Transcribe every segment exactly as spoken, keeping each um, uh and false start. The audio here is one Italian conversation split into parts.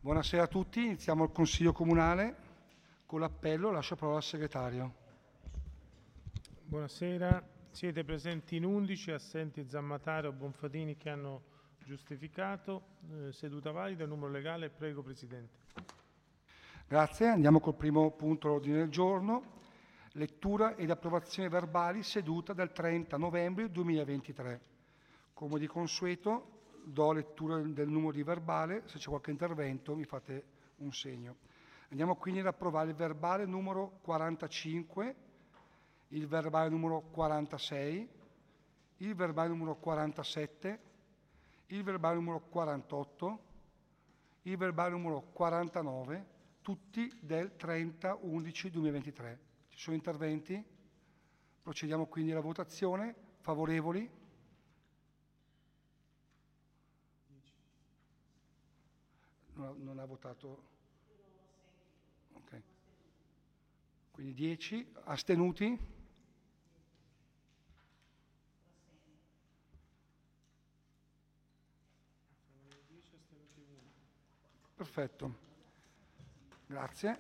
Buonasera a tutti, iniziamo il Consiglio Comunale con l'appello, lascio la parola al segretario. Buonasera, siete presenti in undici, assenti Zammataro e Bonfatini che hanno giustificato, eh, seduta valida, numero legale, prego Presidente. Grazie, andiamo col primo punto all'ordine del giorno, lettura ed approvazione verbali seduta del trenta novembre duemilaventitré. Come di consueto do lettura del numero di verbale, se c'è qualche intervento mi fate un segno. Andiamo quindi ad approvare il verbale numero quarantacinque, il verbale numero quarantasei, il verbale numero quarantasette, il verbale numero quarantotto, il verbale numero quarantanove, tutti del trenta undici duemilaventitré. Ci sono interventi? Procediamo quindi alla votazione. Favorevoli? Non ha, non ha votato? Ok. Quindi dieci. Astenuti? Perfetto. Grazie.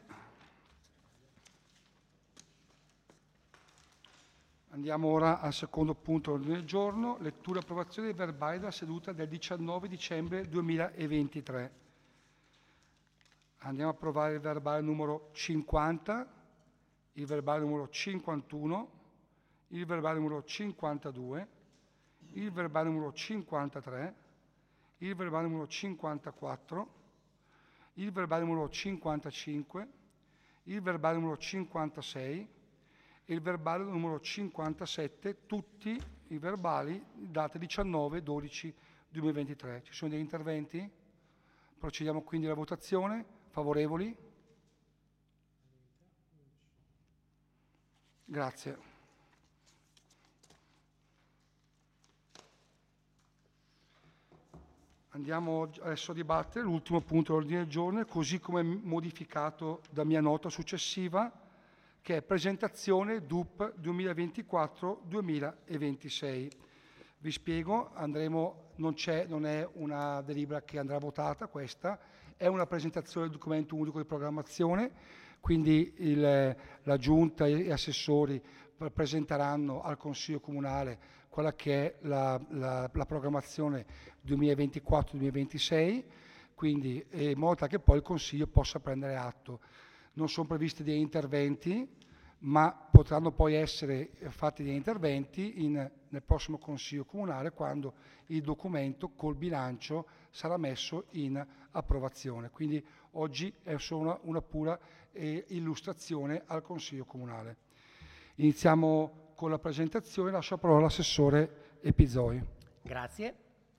Andiamo ora al secondo punto dell'ordine del giorno, lettura e approvazione dei verbali della seduta del diciannove dicembre duemilaventitré. Andiamo a approvare il verbale numero cinquanta, il verbale numero cinquantuno, il verbale numero cinquantadue, il verbale numero cinquantatré, il verbale numero cinquantaquattro, il verbale numero cinquantacinque, il verbale numero cinquantasei e il verbale numero cinquantasette, tutti i verbali data diciannove dodici duemilaventitré. Ci sono degli interventi? Procediamo quindi alla votazione. Favorevoli? Grazie. Andiamo adesso a dibattere l'ultimo punto dell'ordine del giorno, così come modificato da mia nota successiva, che è presentazione D U P duemilaventiquattro duemilaventisei. Vi spiego, andremo, non, c'è, non è una delibera che andrà votata questa, è una presentazione del documento unico di programmazione, quindi il, la Giunta e gli assessori presenteranno al Consiglio Comunale quella che è la, la, la programmazione duemilaventiquattro duemilaventisei, quindi in modo che poi il Consiglio possa prendere atto. Non sono previsti degli interventi, ma potranno poi essere fatti degli interventi in, nel prossimo Consiglio Comunale quando il documento col bilancio sarà messo in approvazione. Quindi oggi è solo una, una pura eh, illustrazione al Consiglio Comunale. Iniziamo con la presentazione, lascio la parola all'assessore Epizoi. Grazie.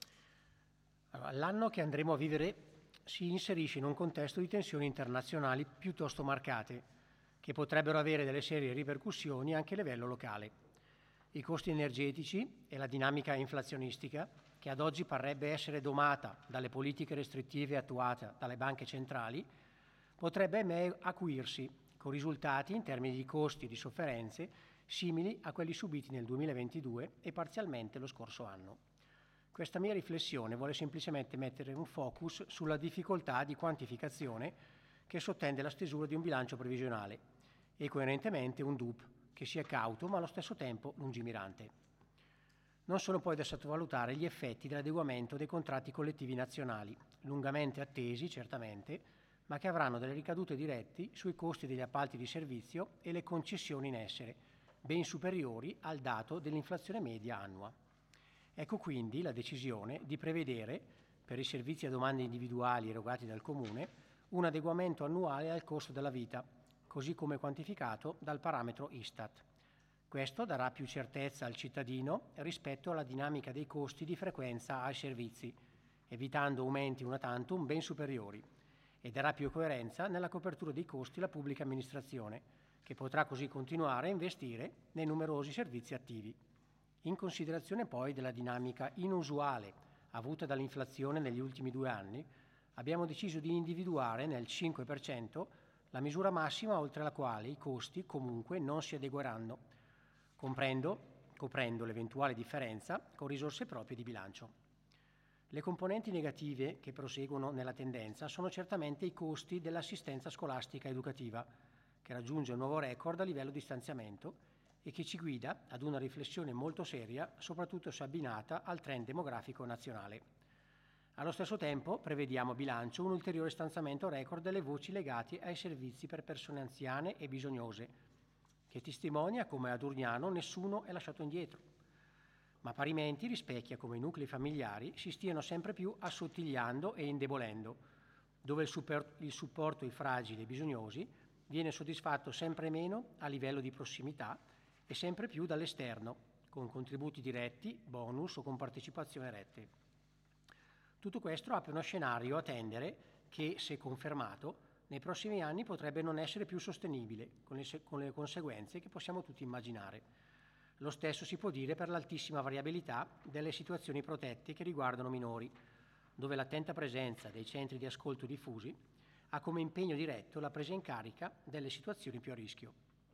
Allora, l'anno che andremo a vivere si inserisce in un contesto di tensioni internazionali piuttosto marcate, che potrebbero avere delle serie ripercussioni anche a livello locale. I costi energetici e la dinamica inflazionistica, che ad oggi parrebbe essere domata dalle politiche restrittive attuate dalle banche centrali, potrebbe ahimè acuirsi con risultati in termini di costi e di sofferenze simili a quelli subiti nel duemilaventidue e parzialmente lo scorso anno. Questa mia riflessione vuole semplicemente mettere un focus sulla difficoltà di quantificazione che sottende la stesura di un bilancio previsionale e coerentemente un D U P che sia cauto ma allo stesso tempo lungimirante. Non sono poi da sottovalutare gli effetti dell'adeguamento dei contratti collettivi nazionali, lungamente attesi certamente, ma che avranno delle ricadute dirette sui costi degli appalti di servizio e le concessioni in essere, ben superiori al dato dell'inflazione media annua. Ecco quindi la decisione di prevedere, per i servizi a domande individuali erogati dal Comune, un adeguamento annuale al costo della vita, così come quantificato dal parametro Istat. Questo darà più certezza al cittadino rispetto alla dinamica dei costi di frequenza ai servizi, evitando aumenti una tantum ben superiori, e darà più coerenza nella copertura dei costi alla pubblica amministrazione, che potrà così continuare a investire nei numerosi servizi attivi. In considerazione poi della dinamica inusuale avuta dall'inflazione negli ultimi due anni, abbiamo deciso di individuare nel cinque per cento la misura massima oltre la quale i costi comunque non si adegueranno, comprendo, coprendo l'eventuale differenza con risorse proprie di bilancio. Le componenti negative che proseguono nella tendenza sono certamente i costi dell'assistenza scolastica educativa, che raggiunge un nuovo record a livello di stanziamento e che ci guida ad una riflessione molto seria, soprattutto se abbinata al trend demografico nazionale. Allo stesso tempo prevediamo a bilancio un ulteriore stanziamento record delle voci legate ai servizi per persone anziane e bisognose, che testimonia come ad Urgnano nessuno è lasciato indietro, ma parimenti rispecchia come i nuclei familiari si stiano sempre più assottigliando e indebolendo, dove il, super, il supporto ai fragili e bisognosi viene soddisfatto sempre meno a livello di prossimità e sempre più dall'esterno, con contributi diretti, bonus o con partecipazione rette. Tutto questo apre uno scenario a tendere che, se confermato, nei prossimi anni potrebbe non essere più sostenibile, con le, con le conseguenze che possiamo tutti immaginare. Lo stesso si può dire per l'altissima variabilità delle situazioni protette che riguardano minori, dove l'attenta presenza dei centri di ascolto diffusi ha come impegno diretto la presa in carica delle situazioni più a rischio.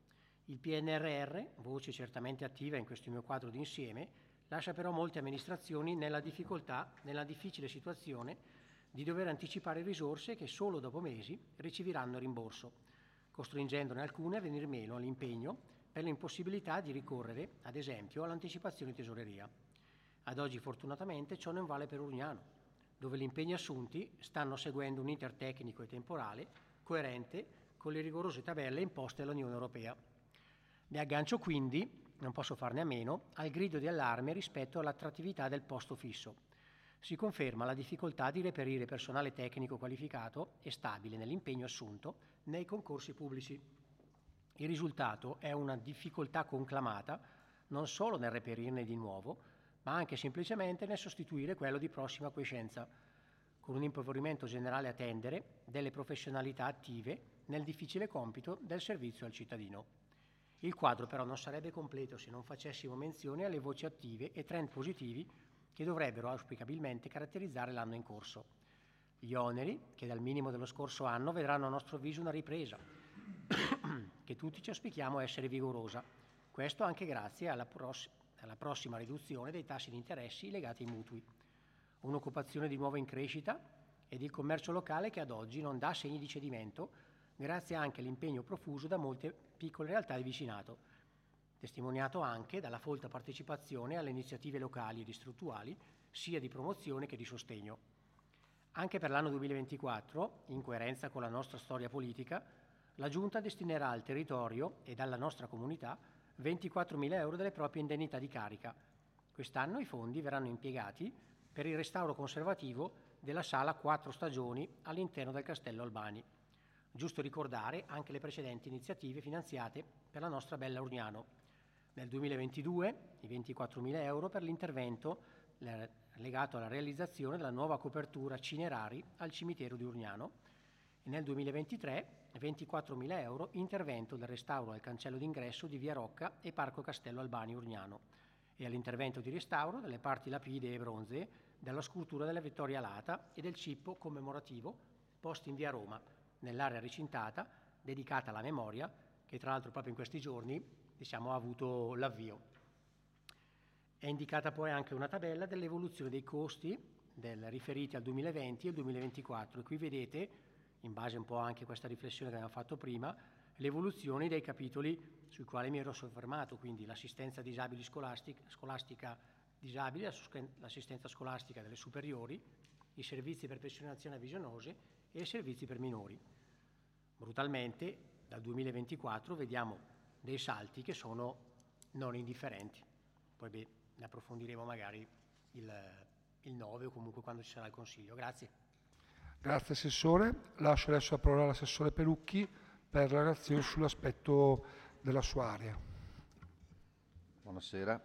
Il P N R R, voce certamente attiva in questo mio quadro d'insieme, lascia però molte amministrazioni nella difficoltà, nella difficile situazione di dover anticipare risorse che solo dopo mesi riceveranno rimborso, costringendone alcune a venir meno all'impegno per l'impossibilità di ricorrere, ad esempio, all'anticipazione di tesoreria. Ad oggi fortunatamente ciò non vale per Urgnano, dove gli impegni assunti stanno seguendo un iter tecnico e temporale coerente con le rigorose tabelle imposte dall'Unione Europea. Mi aggancio quindi, non posso farne a meno, al grido di allarme rispetto all'attrattività del posto fisso. Si conferma la difficoltà di reperire personale tecnico qualificato e stabile nell'impegno assunto nei concorsi pubblici. Il risultato è una difficoltà conclamata non solo nel reperirne di nuovo, ma anche semplicemente nel sostituire quello di prossima quiescenza, con un impoverimento generale a tendere delle professionalità attive nel difficile compito del servizio al cittadino. Il quadro però non sarebbe completo se non facessimo menzione alle voci attive e trend positivi che dovrebbero auspicabilmente caratterizzare l'anno in corso. Gli oneri, che dal minimo dello scorso anno vedranno a nostro avviso una ripresa, che tutti ci auspichiamo essere vigorosa, questo anche grazie alla, pross- alla prossima riduzione dei tassi di interessi legati ai mutui. Un'occupazione di nuovo in crescita ed il commercio locale che ad oggi non dà segni di cedimento, grazie anche all'impegno profuso da molte piccole realtà di vicinato, testimoniato anche dalla folta partecipazione alle iniziative locali e distrettuali, sia di promozione che di sostegno. Anche per l'anno duemilaventiquattro, in coerenza con la nostra storia politica, la Giunta destinerà al territorio e alla nostra comunità ventiquattromila euro delle proprie indennità di carica. Quest'anno i fondi verranno impiegati per il restauro conservativo della sala Quattro Stagioni all'interno del Castello Albani. Giusto ricordare anche le precedenti iniziative finanziate per la nostra bella Urgnano. Nel duemilaventidue i ventiquattromila euro per l'intervento legato alla realizzazione della nuova copertura cinerari al cimitero di Urgnano e nel duemilaventitré ventiquattromila euro intervento del restauro del cancello d'ingresso di Via Rocca e Parco Castello Albani Urgnano e all'intervento di restauro delle parti lapidee e bronzee della scultura della Vittoria Alata e del cippo commemorativo posto in Via Roma, nell'area recintata dedicata alla memoria, che tra l'altro proprio in questi giorni diciamo, ha avuto l'avvio. È indicata poi anche una tabella dell'evoluzione dei costi del, riferiti al duemilaventi e al duemilaventiquattro e qui vedete, in base un po' anche a questa riflessione che abbiamo fatto prima, l'evoluzione dei capitoli sui quali mi ero soffermato, quindi l'assistenza disabili scolastica, scolastica disabili, l'assistenza scolastica delle superiori, i servizi per persone anziane visionose e i servizi per minori. Brutalmente, dal duemilaventiquattro vediamo dei salti che sono non indifferenti. Poi beh, ne approfondiremo magari il, il nove o comunque quando ci sarà il Consiglio. Grazie. Grazie Assessore. Lascio adesso la parola all'Assessore Perucchi per la relazione sull'aspetto della sua area. Buonasera.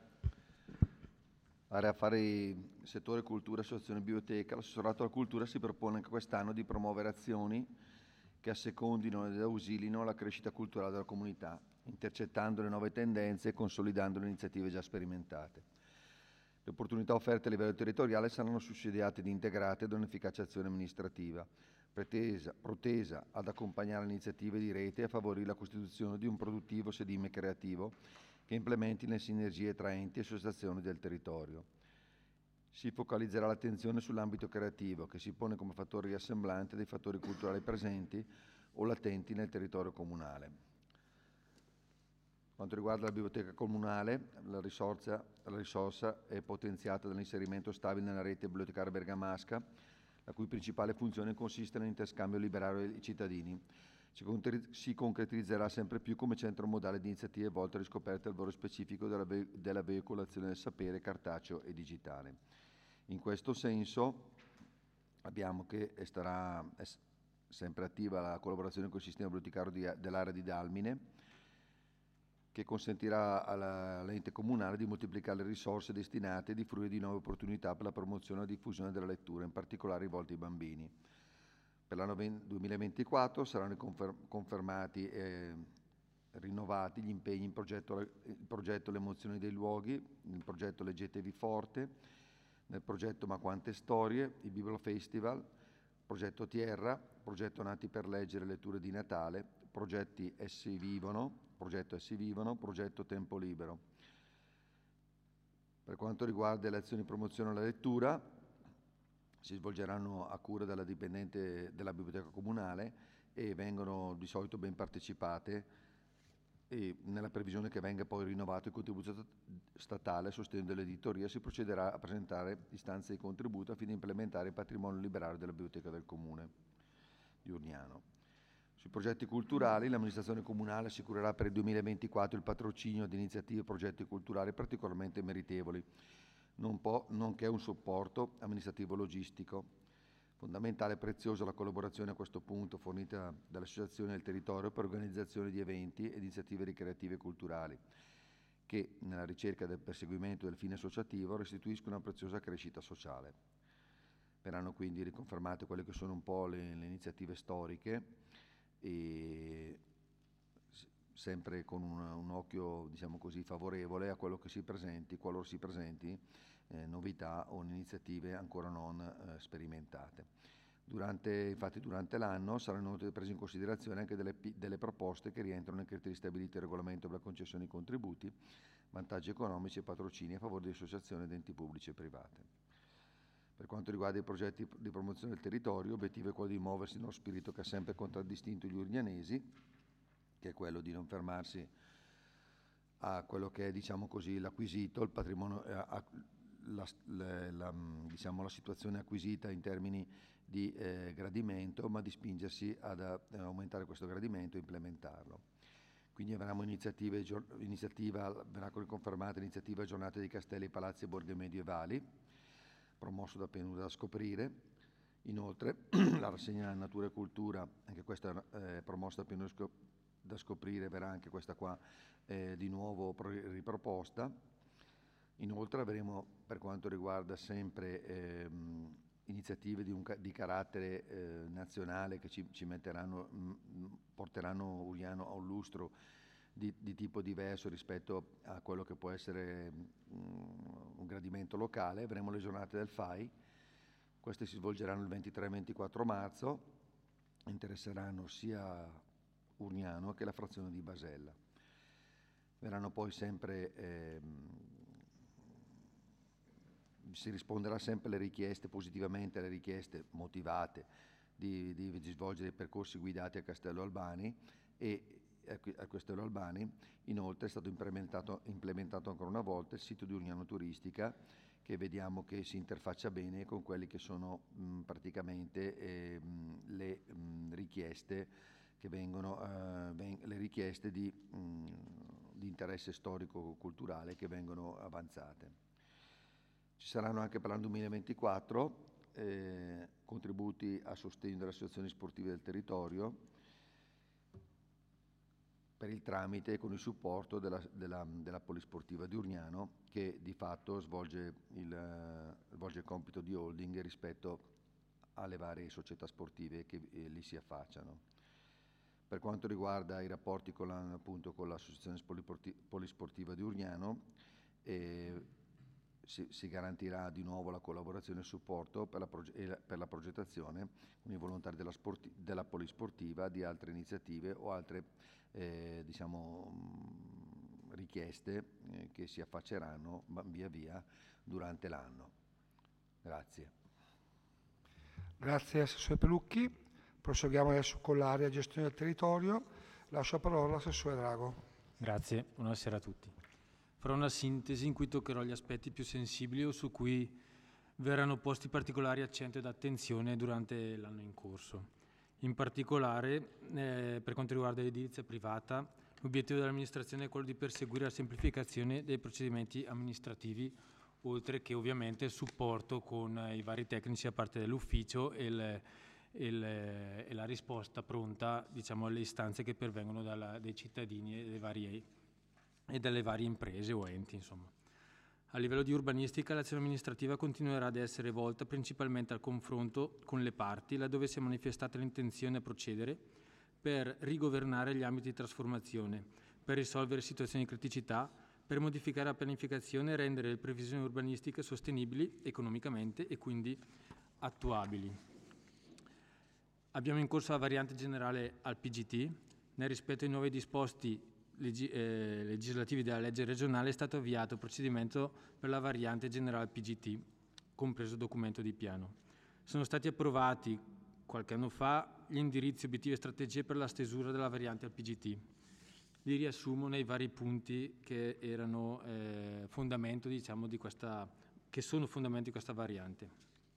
Area affari settore cultura e associazione biblioteca. L'assessorato alla cultura si propone anche quest'anno di promuovere azioni che assecondino ed ausilino la crescita culturale della comunità, intercettando le nuove tendenze e consolidando le iniziative già sperimentate. Le opportunità offerte a livello territoriale saranno sussidiate ed integrate da un'efficace azione amministrativa, pretesa, protesa ad accompagnare le iniziative di rete e a favorire la costituzione di un produttivo sedime creativo che implementi le sinergie tra enti e associazioni del territorio. Si focalizzerà l'attenzione sull'ambito creativo, che si pone come fattore riassemblante dei fattori culturali presenti o latenti nel territorio comunale. Quanto riguarda la biblioteca comunale, la risorsa, la risorsa è potenziata dall'inserimento stabile nella rete bibliotecaria bergamasca, la cui principale funzione consiste nell'interscambio liberario dei cittadini. Si concretizzerà sempre più come centro modale di iniziative volte alla riscoperta del valore specifico della, ve- della veicolazione del sapere cartaceo e digitale. In questo senso abbiamo che starà è sempre attiva la collaborazione con il sistema bibliotecario di, dell'area di Dalmine, che consentirà alla, all'ente comunale di moltiplicare le risorse destinate e di fruire di nuove opportunità per la promozione e la diffusione della lettura, in particolare rivolte ai bambini. Per l'anno duemilaventiquattro saranno confer- confermati e rinnovati gli impegni in progetto, il progetto Le emozioni dei luoghi, il progetto Leggetevi forte, nel progetto Ma quante storie, il Bibbio Festival, progetto Tierra, progetto Nati per leggere letture di Natale, progetti Essi vivono, progetto Essi vivono, progetto Tempo libero. Per quanto riguarda le azioni di promozione alla lettura, si svolgeranno a cura della dipendente della biblioteca comunale e vengono di solito ben partecipate, e nella previsione che venga poi rinnovato il contributo statale a sostegno dell'editoria si procederà a presentare istanze di contributo a fine di implementare il patrimonio liberario della biblioteca del comune di Urgnano. Sui progetti culturali l'amministrazione comunale assicurerà per il duemilaventiquattro il patrocinio di iniziative e progetti culturali particolarmente meritevoli, non può, nonché un supporto amministrativo logistico. Fondamentale e preziosa la collaborazione a questo punto fornita dalle associazioni del territorio per organizzazione di eventi ed iniziative ricreative e culturali, che nella ricerca del perseguimento del fine associativo restituiscono una preziosa crescita sociale. Verranno quindi riconfermate quelle che sono un po' le, le iniziative storiche, e sempre con un, un occhio, diciamo così, favorevole a quello che si presenti, qualora si presenti eh, novità o iniziative ancora non eh, sperimentate. Durante, infatti durante l'anno saranno inoltre prese in considerazione anche delle, delle proposte che rientrano nei criteri stabiliti nel regolamento per la concessione di contributi, vantaggi economici e patrocini a favore di associazioni ed enti pubblici e private. Per quanto riguarda i progetti di promozione del territorio, l'obiettivo è quello di muoversi nello spirito che ha sempre contraddistinto gli urgnanesi, che è quello di non fermarsi a quello che è, diciamo così, l'acquisito, il patrimonio, a, la, la, la, diciamo, la situazione acquisita in termini di eh, gradimento, ma di spingersi ad a, ad aumentare questo gradimento e implementarlo. Quindi avranno iniziative, iniziativa, verrà riconfermata l'iniziativa Giornate dei Castelli, Palazzi e Borghi Medievali, promosso da Penuda da Scoprire. Inoltre la rassegna Natura e Cultura, anche questa è eh, promossa da Penuda da Scoprire, verrà anche questa qua eh, di nuovo riproposta. Inoltre avremo, per quanto riguarda sempre ehm, iniziative di, un, di carattere eh, nazionale che ci, ci metteranno, mh, porteranno Urgnano a un lustro di, di tipo diverso rispetto a quello che può essere mh, un gradimento locale. Avremo le giornate del F A I, queste si svolgeranno il ventitré e ventiquattro marzo, interesseranno sia Urgnano che la frazione di Basella. Verranno poi sempre ehm, si risponderà sempre alle richieste, positivamente alle richieste motivate di, di, di svolgere i percorsi guidati a Castello Albani, e a Castello Albani inoltre è stato implementato, implementato ancora una volta il sito di Urgnano Turistica, che vediamo che si interfaccia bene con quelle che sono mh, praticamente eh, mh, le mh, richieste che vengono, eh, ven- le richieste di, mh, di interesse storico-culturale che vengono avanzate. Ci saranno anche per l'anno duemilaventiquattro eh, contributi a sostegno delle associazioni sportive del territorio per il tramite e con il supporto della, della, della Polisportiva di Urgnano, che di fatto svolge il, svolge il compito di holding rispetto alle varie società sportive che eh, lì si affacciano. Per quanto riguarda i rapporti con, la, appunto, con l'Associazione Polisportiva di Urgnano, eh, Si, si garantirà di nuovo la collaborazione e il supporto per la, proge- per la progettazione con i volontari della, sporti- della Polisportiva di altre iniziative o altre eh, diciamo, mh, richieste eh, che si affacceranno via via durante l'anno. Grazie. Grazie Assessore Pelucchi. Proseguiamo adesso con l'area gestione del territorio. Lascio la parola all'Assessore Drago. Grazie, buonasera a tutti. Farò una sintesi in cui toccherò gli aspetti più sensibili o su cui verranno posti particolari accento ed attenzione durante l'anno in corso. In particolare, eh, per quanto riguarda l'edilizia privata, l'obiettivo dell'amministrazione è quello di perseguire la semplificazione dei procedimenti amministrativi, oltre che ovviamente il supporto con i vari tecnici a parte dell'ufficio e, il, il, e la risposta pronta, diciamo, alle istanze che pervengono dalla, dai cittadini e, dei vari, e dalle varie imprese o enti, insomma. A livello di urbanistica, l'azione amministrativa continuerà ad essere volta principalmente al confronto con le parti, laddove si è manifestata l'intenzione a procedere per rigovernare gli ambiti di trasformazione, per risolvere situazioni di criticità, per modificare la pianificazione e rendere le previsioni urbanistiche sostenibili economicamente e quindi attuabili. Abbiamo in corso la variante generale al P G T. Nel rispetto ai nuovi disposti leggi eh, legislativi della legge regionale è stato avviato il procedimento per la variante generale al P G T, compreso documento di piano. Sono stati approvati qualche anno fa gli indirizzi, obiettivi e strategie per la stesura della variante al P G T. Li riassumo nei vari punti che erano eh, fondamento, diciamo, di questa, che sono fondamento di questa variante.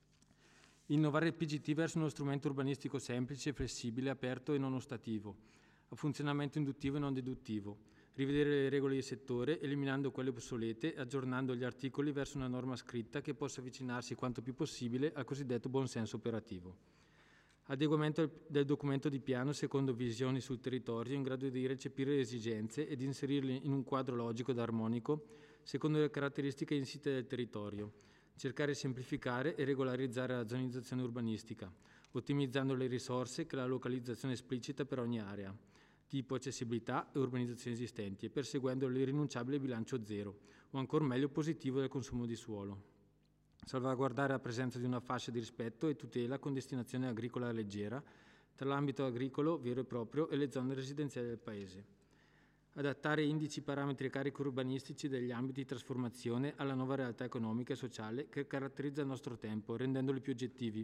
Innovare il P G T verso uno strumento urbanistico semplice, flessibile, aperto e non ostativo, a funzionamento induttivo e non deduttivo. Rivedere le regole di settore, eliminando quelle obsolete, aggiornando gli articoli verso una norma scritta che possa avvicinarsi quanto più possibile al cosiddetto buonsenso operativo. Adeguamento del documento di piano secondo visioni sul territorio in grado di recepire le esigenze ed inserirle in un quadro logico ed armonico secondo le caratteristiche insite del territorio. Cercare di semplificare e regolarizzare la zonizzazione urbanistica, ottimizzando le risorse che la localizzazione esplicita per ogni area, tipo accessibilità e urbanizzazioni esistenti, e perseguendo l'irrinunciabile bilancio zero, o ancor meglio positivo del consumo di suolo. Salvaguardare la presenza di una fascia di rispetto e tutela con destinazione agricola leggera tra l'ambito agricolo vero e proprio e le zone residenziali del Paese. Adattare indici, parametri e carichi urbanistici degli ambiti di trasformazione alla nuova realtà economica e sociale che caratterizza il nostro tempo, rendendoli più oggettivi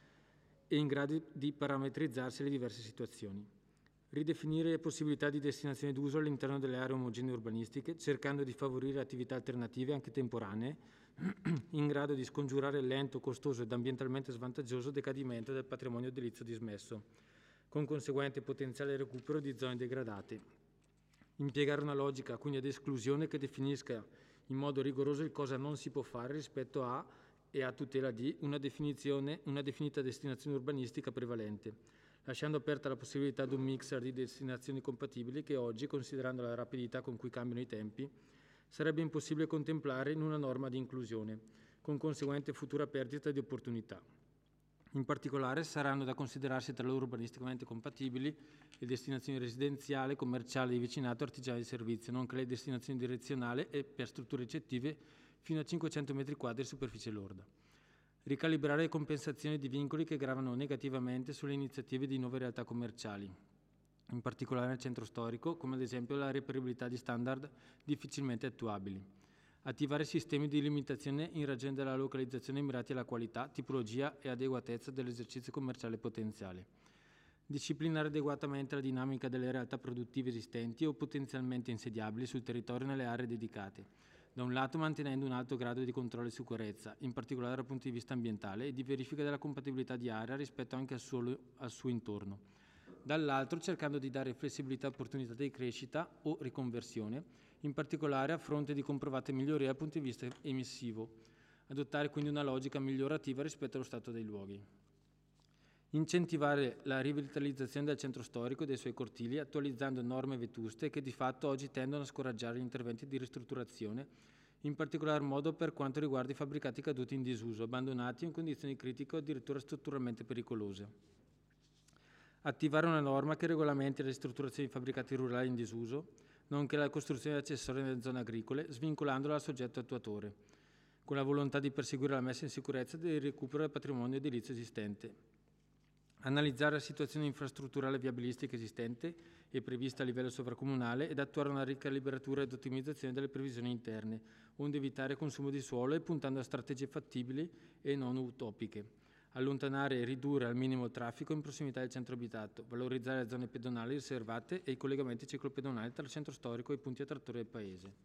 e in grado di parametrizzarsi alle diverse situazioni. Ridefinire le possibilità di destinazione d'uso all'interno delle aree omogenee urbanistiche, cercando di favorire attività alternative anche temporanee, in grado di scongiurare il lento, costoso ed ambientalmente svantaggioso decadimento del patrimonio edilizio dismesso, con conseguente potenziale recupero di zone degradate. Impiegare una logica quindi ad esclusione che definisca in modo rigoroso il cosa non si può fare rispetto a e a tutela di una definizione, una definita destinazione urbanistica prevalente, lasciando aperta la possibilità di un mixer di destinazioni compatibili che oggi, considerando la rapidità con cui cambiano i tempi, sarebbe impossibile contemplare in una norma di inclusione, con conseguente futura perdita di opportunità. In particolare saranno da considerarsi tra loro urbanisticamente compatibili le destinazioni residenziali, commerciali, di vicinato, artigiane di servizio, nonché le destinazioni direzionali e per strutture ricettive fino a cinquecento metri quadri di superficie lorda. Ricalibrare le compensazioni di vincoli che gravano negativamente sulle iniziative di nuove realtà commerciali, in particolare nel centro storico, come ad esempio la reperibilità di standard difficilmente attuabili. Attivare sistemi di limitazione in ragione della localizzazione mirati alla qualità, tipologia e adeguatezza dell'esercizio commerciale potenziale. Disciplinare adeguatamente la dinamica delle realtà produttive esistenti o potenzialmente insediabili sul territorio nelle aree dedicate, da un lato mantenendo un alto grado di controllo e sicurezza, in particolare dal punto di vista ambientale e di verifica della compatibilità di area rispetto anche al suo, al suo intorno. Dall'altro cercando di dare flessibilità e opportunità di crescita o riconversione, in particolare a fronte di comprovate migliorie dal punto di vista emissivo. Adottare quindi una logica migliorativa rispetto allo stato dei luoghi. Incentivare la rivitalizzazione del centro storico e dei suoi cortili, attualizzando norme vetuste che di fatto oggi tendono a scoraggiare gli interventi di ristrutturazione, in particolar modo per quanto riguarda i fabbricati caduti in disuso, abbandonati in condizioni critiche o addirittura strutturalmente pericolose. Attivare una norma che regolamenti la ristrutturazione di fabbricati rurali in disuso, nonché la costruzione accessoria nelle zone agricole, svincolandola dal soggetto attuatore, con la volontà di perseguire la messa in sicurezza del recupero del patrimonio edilizio esistente. Analizzare la situazione infrastrutturale viabilistica esistente e prevista a livello sovracomunale ed attuare una ricalibratura ed ottimizzazione delle previsioni interne, onde evitare consumo di suolo e puntando a strategie fattibili e non utopiche. Allontanare e ridurre al minimo il traffico in prossimità del centro abitato, valorizzare le zone pedonali riservate e i collegamenti ciclopedonali tra il centro storico e i punti attrattori del paese.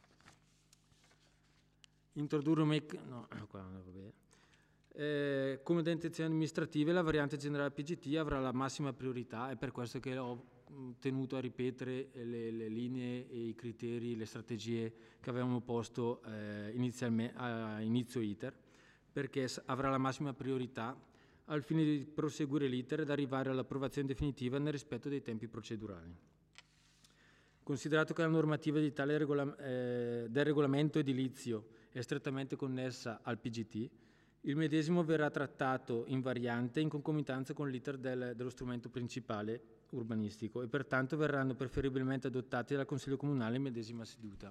Introdurre un mec- no, qua non va bene. Eh, come da intenzioni amministrative la variante generale P G T avrà la massima priorità, è per questo che ho tenuto a ripetere le, le linee e i criteri, le strategie che avevamo posto eh, inizialmente a inizio iter, perché avrà la massima priorità al fine di proseguire l'iter ed arrivare all'approvazione definitiva nel rispetto dei tempi procedurali. Considerato che la normativa di tale regola, eh, del regolamento edilizio è strettamente connessa al P G T, il medesimo verrà trattato in variante in concomitanza con l'iter del, dello strumento principale urbanistico e pertanto verranno preferibilmente adottati dal Consiglio Comunale in medesima seduta.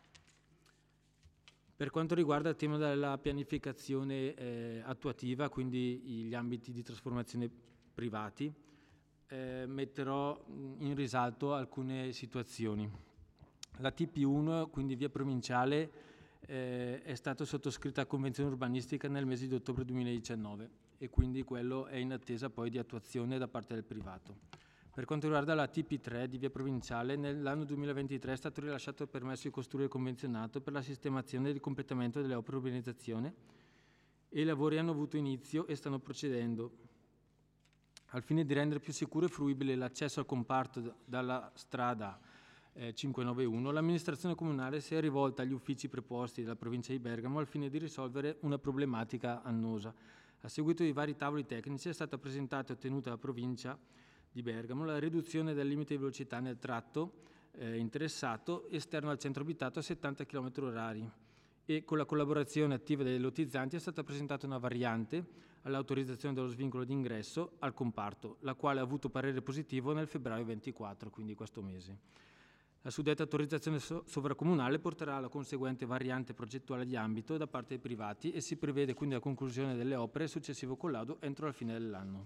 Per quanto riguarda il tema della pianificazione eh, attuativa, quindi gli ambiti di trasformazione privati, eh, metterò in risalto alcune situazioni. La T P uno, quindi via provinciale, eh, è stata sottoscritta a convenzione urbanistica nel mese di ottobre duemiladiciannove e quindi quello è in attesa poi di attuazione da parte del privato. Per quanto riguarda la T P tre di via provinciale, nell'anno duemilaventitré è stato rilasciato il permesso di costruire convenzionato per la sistemazione e il completamento delle opere di urbanizzazione e i lavori hanno avuto inizio e stanno procedendo. Al fine di rendere più sicuro e fruibile l'accesso al comparto dalla strada eh, cinquecentonovantuno, l'amministrazione comunale si è rivolta agli uffici preposti della provincia di Bergamo al fine di risolvere una problematica annosa. A seguito di vari tavoli tecnici è stata presentata e ottenuta dalla provincia di Bergamo la riduzione del limite di velocità nel tratto eh, interessato esterno al centro abitato a settanta chilometri orari e con la collaborazione attiva dei lotizzanti è stata presentata una variante all'autorizzazione dello svincolo d'ingresso al comparto, la quale ha avuto parere positivo nel febbraio ventiquattro, quindi questo mese. La suddetta autorizzazione so- sovracomunale porterà alla conseguente variante progettuale di ambito da parte dei privati e si prevede quindi la conclusione delle opere e successivo collaudo entro la fine dell'anno.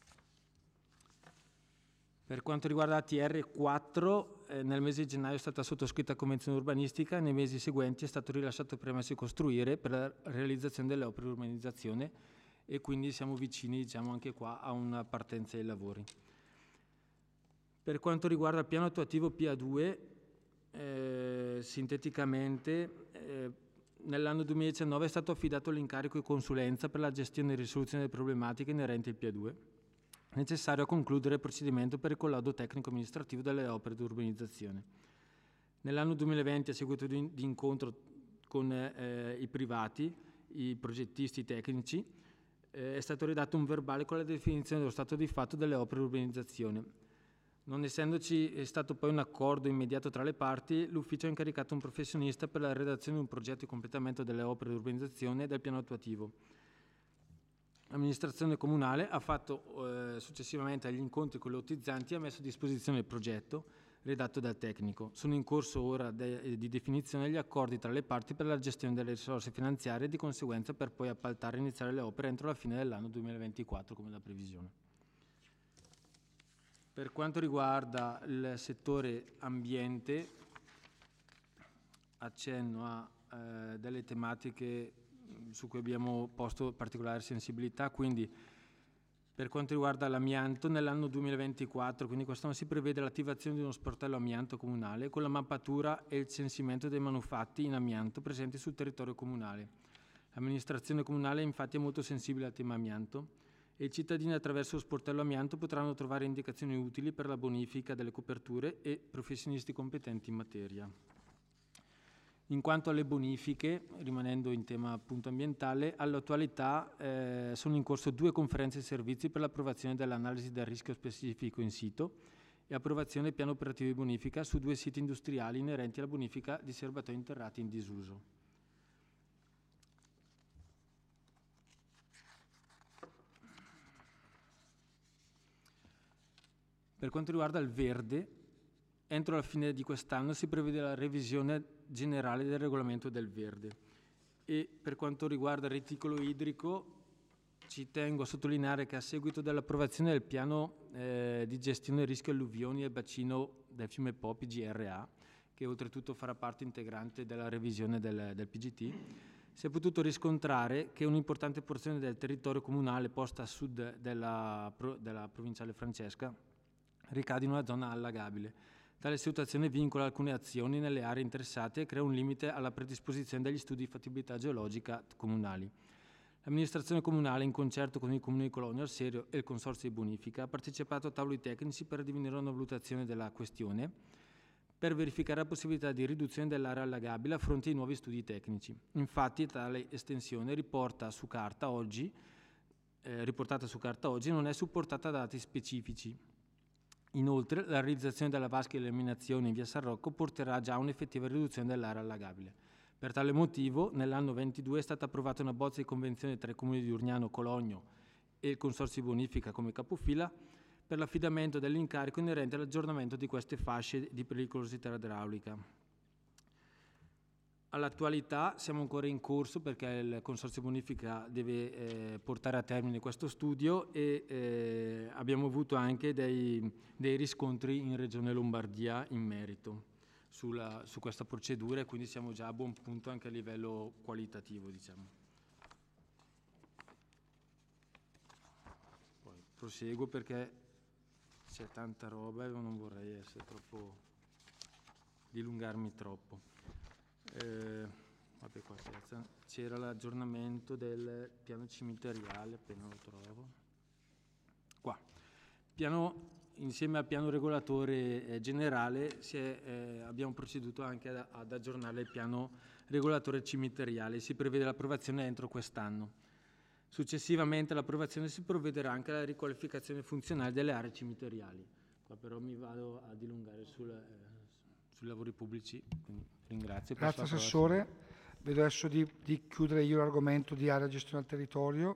Per quanto riguarda la T R quattro, eh, nel mese di gennaio è stata sottoscritta convenzione urbanistica e nei mesi seguenti è stato rilasciato il permesso di costruire per la realizzazione delle opere di urbanizzazione e quindi siamo vicini, diciamo, anche qua a una partenza dei lavori. Per quanto riguarda il piano attuativo P A due, eh, sinteticamente, eh, nell'anno duemiladiciannove è stato affidato l'incarico di consulenza per la gestione e risoluzione delle problematiche inerenti al P A due, necessario a concludere il procedimento per il collaudo tecnico-amministrativo delle opere di urbanizzazione. Nell'anno duemilaventi, a seguito di, di incontro con eh, i privati, i progettisti tecnici, eh, è stato redatto un verbale con la definizione dello stato di fatto delle opere di urbanizzazione. Non essendoci stato poi un accordo immediato tra le parti, l'ufficio ha incaricato un professionista per la redazione di un progetto di completamento delle opere di urbanizzazione e del piano attuativo. L'amministrazione comunale ha fatto eh, successivamente agli incontri con i lotizzanti ha messo a disposizione il progetto redatto dal tecnico. Sono in corso ora de- di definizione gli accordi tra le parti per la gestione delle risorse finanziarie e di conseguenza per poi appaltare e iniziare le opere entro la fine dell'anno duemilaventiquattro come la previsione. Per quanto riguarda il settore ambiente, accenno a eh, delle tematiche su cui abbiamo posto particolare sensibilità, quindi per quanto riguarda l'amianto, nell'anno duemilaventiquattro, quindi quest'anno si prevede l'attivazione di uno sportello amianto comunale con la mappatura e il censimento dei manufatti in amianto presenti sul territorio comunale. L'amministrazione comunale infatti è molto sensibile al tema amianto e i cittadini attraverso lo sportello amianto potranno trovare indicazioni utili per la bonifica delle coperture e professionisti competenti in materia. In quanto alle bonifiche, rimanendo in tema appunto ambientale, all'attualità eh, sono in corso due conferenze di servizi per l'approvazione dell'analisi del rischio specifico in sito e approvazione del piano operativo di bonifica su due siti industriali inerenti alla bonifica di serbatoi interrati in disuso. Per quanto riguarda il verde, entro la fine di quest'anno si prevede la revisione generale del regolamento del verde e per quanto riguarda il reticolo idrico ci tengo a sottolineare che a seguito dell'approvazione del piano eh, di gestione rischio alluvioni del bacino del fiume Po, P G R A, che oltretutto farà parte integrante della revisione del, del P G T, si è potuto riscontrare che un'importante porzione del territorio comunale posta a sud della, della provinciale Francesca ricade in una zona allagabile. Tale situazione vincola alcune azioni nelle aree interessate e crea un limite alla predisposizione degli studi di fattibilità geologica comunali. L'amministrazione comunale, in concerto con il Comune di Cologno, Arserio e il Consorzio di Bonifica, ha partecipato a tavoli tecnici per addivenire a una valutazione della questione, per verificare la possibilità di riduzione dell'area allagabile a fronte di nuovi studi tecnici. Infatti, tale estensione riporta su carta oggi, eh, riportata su carta oggi non è supportata da dati specifici. Inoltre, la realizzazione della vasca di eliminazione in via San Rocco porterà già a un'effettiva riduzione dell'area allagabile. Per tale motivo, nell'anno ventidue è stata approvata una bozza di convenzione tra i comuni di Urgnano, Cologno e il Consorzio di Bonifica come capofila per l'affidamento dell'incarico inerente all'aggiornamento di queste fasce di pericolosità idraulica. All'attualità siamo ancora in corso perché il Consorzio Bonifica deve eh, portare a termine questo studio e eh, abbiamo avuto anche dei, dei riscontri in Regione Lombardia in merito sulla, su questa procedura, e quindi siamo già a buon punto anche a livello qualitativo, diciamo. Poi proseguo perché c'è tanta roba e non vorrei essere troppo, dilungarmi troppo. Eh, vabbè, qua c'era l'aggiornamento del piano cimiteriale, appena lo trovo. Qua. Piano, insieme al piano regolatore eh, generale si è, eh, abbiamo proceduto anche ad, ad aggiornare il piano regolatore cimiteriale. Si prevede l'approvazione entro quest'anno. Successivamente all'approvazione si provvederà anche alla riqualificazione funzionale delle aree cimiteriali. Qua però mi vado a dilungare sul, eh, sui lavori pubblici, quindi ringrazio. Grazie Assessore. Vedo adesso di, di chiudere io l'argomento di area gestione del territorio,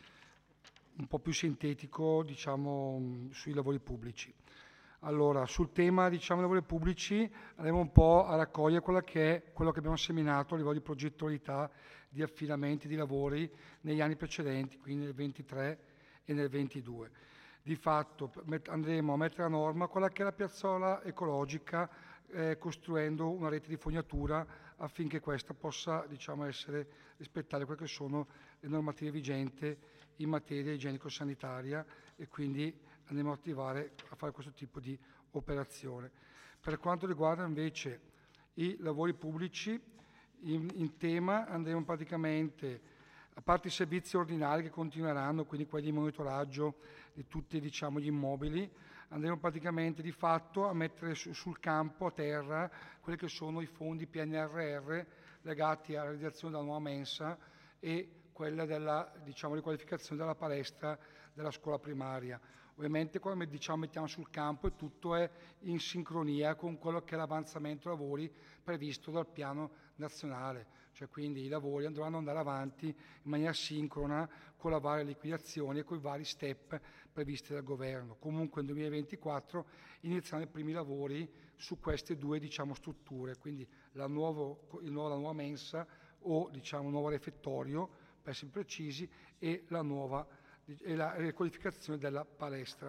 un po' più sintetico, diciamo, sui lavori pubblici. Allora, sul tema, diciamo, lavori pubblici, andremo un po' a raccogliere quello che è quello che abbiamo seminato a livello di progettualità, di affidamenti, di lavori negli anni precedenti, quindi nel ventitré e nel ventidue. Di fatto andremo a mettere a norma quella che è la piazzola ecologica, eh, costruendo una rete di fognatura affinché questa possa, diciamo, essere rispettare quelle che sono le normative vigenti in materia igienico-sanitaria, e quindi andremo a attivare a fare questo tipo di operazione. Per quanto riguarda invece i lavori pubblici, in, in tema andremo praticamente, a parte i servizi ordinari che continueranno, quindi quelli di monitoraggio di tutti, diciamo, gli immobili, andremo praticamente di fatto a mettere su, sul campo, a terra, quelli che sono i fondi P N R R legati alla realizzazione della nuova mensa e quella della, diciamo, riqualificazione della palestra della scuola primaria. Ovviamente quando, diciamo, mettiamo sul campo e tutto è in sincronia con quello che è l'avanzamento lavori previsto dal piano nazionale, cioè quindi i lavori dovranno andare avanti in maniera sincrona con le varie liquidazioni e con i vari step previsti dal governo. Comunque nel duemilaventiquattro iniziano i primi lavori su queste due, diciamo, strutture, quindi la, nuovo, il nuovo, la nuova mensa o, diciamo, un nuovo refettorio, per essere precisi, e la nuova e la riqualificazione della palestra.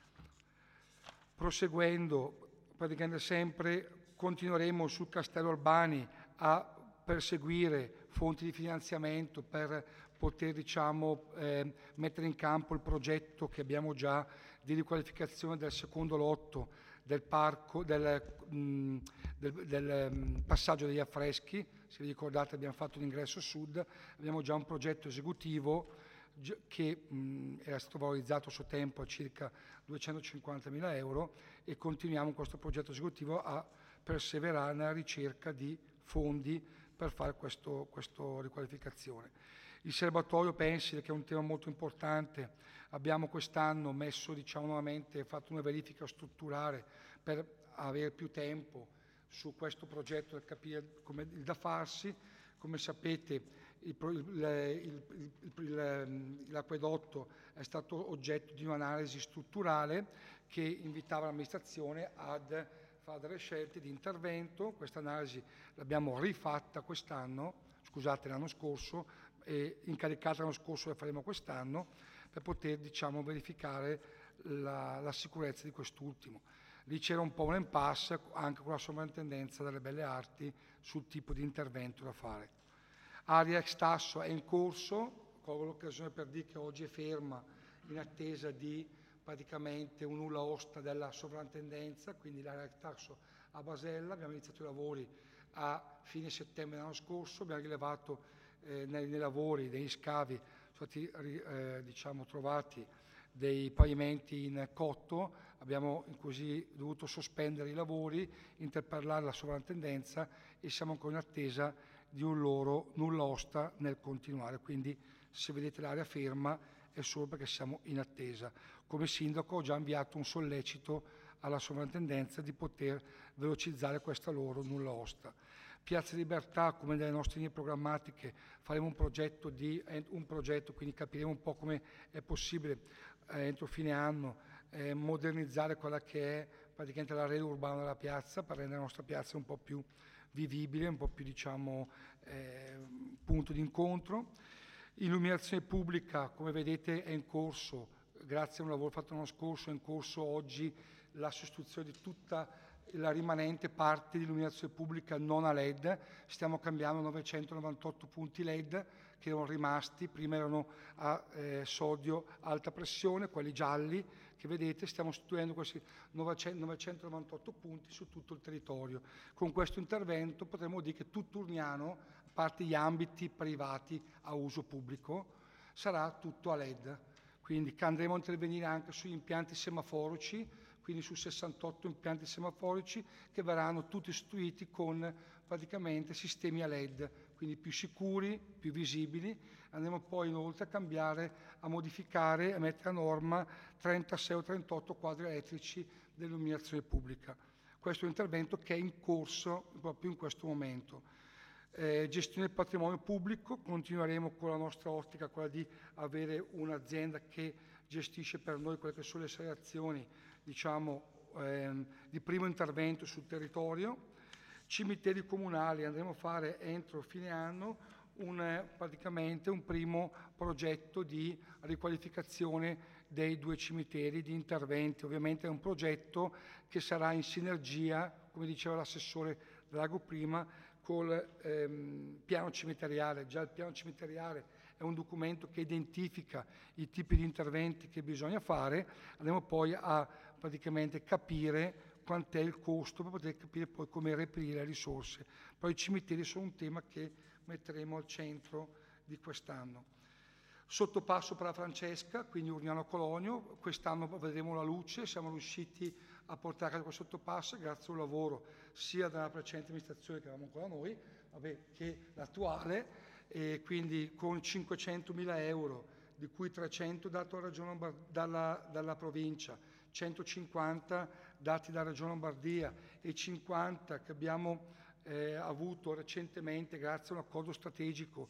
Proseguendo, praticamente sempre continueremo sul Castello Albani a perseguire fonti di finanziamento per poter, diciamo, eh, mettere in campo il progetto che abbiamo già di riqualificazione del secondo lotto del parco, del, mh, del, del mh, passaggio degli affreschi. Se vi ricordate abbiamo fatto l'ingresso sud, abbiamo già un progetto esecutivo che mh, era stato valorizzato a suo tempo a circa duecentocinquantamila euro, e continuiamo questo progetto esecutivo a perseverare nella ricerca di fondi per fare questo, questo riqualificazione. Il serbatoio pensile, che è un tema molto importante, abbiamo quest'anno messo, diciamo, nuovamente, fatto una verifica strutturale per avere più tempo su questo progetto e capire come il da farsi. Come sapete, il, il, il, il, l'acquedotto è stato oggetto di un'analisi strutturale che invitava l'amministrazione ad fare delle scelte di intervento. Questa analisi l'abbiamo rifatta quest'anno, scusate, l'anno scorso, e incaricata l'anno scorso, la faremo quest'anno, per poter diciamo, verificare la, la sicurezza di quest'ultimo. Lì c'era un po' un impasse anche con la sovrintendenza delle Belle Arti sul tipo di intervento da fare. Area ex Tasso è in corso, colgo l'occasione per dire che oggi è ferma in attesa di praticamente un nulla osta della sovrintendenza, quindi l'area ex Tasso a Basella. Abbiamo iniziato i lavori a fine settembre dell'anno scorso, abbiamo rilevato eh, nei, nei lavori, degli scavi, sono stati eh, diciamo, trovati dei pavimenti in cotto, abbiamo così dovuto sospendere i lavori, interpellare la sovrintendenza e siamo ancora in attesa di un loro nulla osta nel continuare, quindi se vedete l'area ferma è solo perché siamo in attesa. Come sindaco ho già inviato un sollecito alla sovrintendenza di poter velocizzare questa loro nulla osta. Piazza Libertà, come nelle nostre linee programmatiche, faremo un progetto, di, un progetto quindi capiremo un po' come è possibile eh, entro fine anno eh, modernizzare quella che è praticamente la rete urbana della piazza per rendere la nostra piazza un po' più vivibile, un po' più diciamo eh, punto di incontro. Illuminazione pubblica, come vedete, è in corso, grazie a un lavoro fatto l'anno scorso, è in corso oggi la sostituzione di tutta la rimanente parte di illuminazione pubblica non a L E D. Stiamo cambiando novecentonovantotto punti L E D che erano rimasti, prima erano a eh, sodio alta pressione, quelli gialli che vedete, stiamo sostituendo questi novecentonovantotto punti su tutto il territorio. Con questo intervento potremmo dire che tutto Urniano, a parte gli ambiti privati a uso pubblico, sarà tutto a L E D. Quindi andremo a intervenire anche sugli impianti semaforici, quindi su sessantotto impianti semaforici che verranno tutti istruiti con praticamente sistemi a L E D, quindi più sicuri, più visibili. Andremo poi inoltre a cambiare, a modificare, a mettere a norma trentasei o trentotto quadri elettrici dell'illuminazione pubblica. Questo è un intervento che è in corso proprio in questo momento. Eh, gestione del patrimonio pubblico, continueremo con la nostra ottica, quella di avere un'azienda che gestisce per noi quelle che sono le segnalazioni diciamo, ehm, di primo intervento sul territorio. Cimiteri comunali, andremo a fare entro fine anno un, praticamente un primo progetto di riqualificazione dei due cimiteri, di interventi. Ovviamente è un progetto che sarà in sinergia, come diceva l'assessore Drago prima, col ehm, piano cimiteriale. Già il piano cimiteriale è un documento che identifica i tipi di interventi che bisogna fare, andremo poi a praticamente capire quant'è il costo per poter capire poi come reperire le risorse. Poi i cimiteri sono un tema che metteremo al centro di quest'anno. Sottopasso per la Francesca, quindi Urniano Colonio, quest'anno vedremo la luce, siamo riusciti a portare a casa questo sottopasso grazie a un lavoro sia della precedente amministrazione che avevamo ancora noi, vabbè, che l'attuale, e quindi con cinquecentomila euro, di cui trecento dati dalla, Regione dalla, dalla provincia, centocinquanta dati dalla Regione Lombardia e cinquanta che abbiamo eh, avuto recentemente grazie a un accordo strategico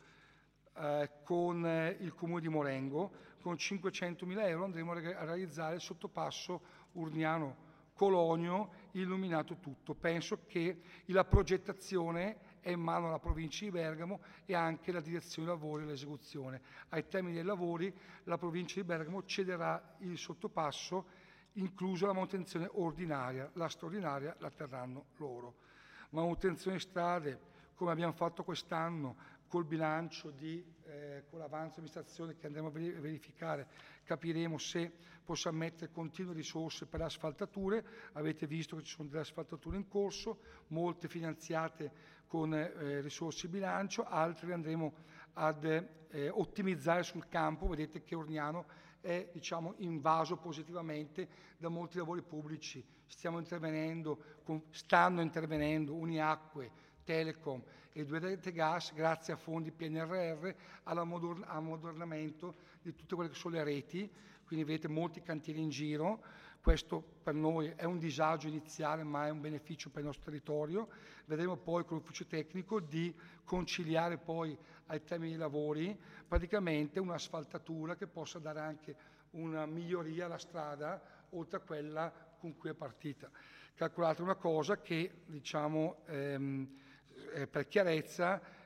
eh, con eh, il Comune di Morengo. Con cinquecentomila euro andremo a realizzare il sottopasso Urniano Colonio illuminato tutto. Penso che la progettazione è in mano alla provincia di Bergamo e anche la direzione dei lavori e l'esecuzione. Ai termini dei lavori la provincia di Bergamo cederà il sottopasso, incluso la manutenzione ordinaria, la straordinaria la terranno loro. Manutenzione strade, come abbiamo fatto quest'anno, col bilancio di, eh, con l'avanzo amministrazione che andremo a verificare, capiremo se possiamo mettere continue risorse per le asfaltature. Avete visto che ci sono delle asfaltature in corso, molte finanziate con eh, risorse di bilancio, altre andremo ad eh, ottimizzare sul campo. Vedete che Urniano è diciamo, invaso positivamente da molti lavori pubblici. Stiamo intervenendo, con, stanno intervenendo Uniacque, Telecom e due rete gas grazie a fondi P N R R all'ammodernamento di tutte quelle che sono le reti, quindi vedete molti cantieri in giro. Questo per noi è un disagio iniziale ma è un beneficio per il nostro territorio. Vedremo poi con l'ufficio tecnico di conciliare poi ai termini dei lavori praticamente un'asfaltatura che possa dare anche una miglioria alla strada oltre a quella con cui è partita. Calcolate una cosa che diciamo ehm, eh, per chiarezza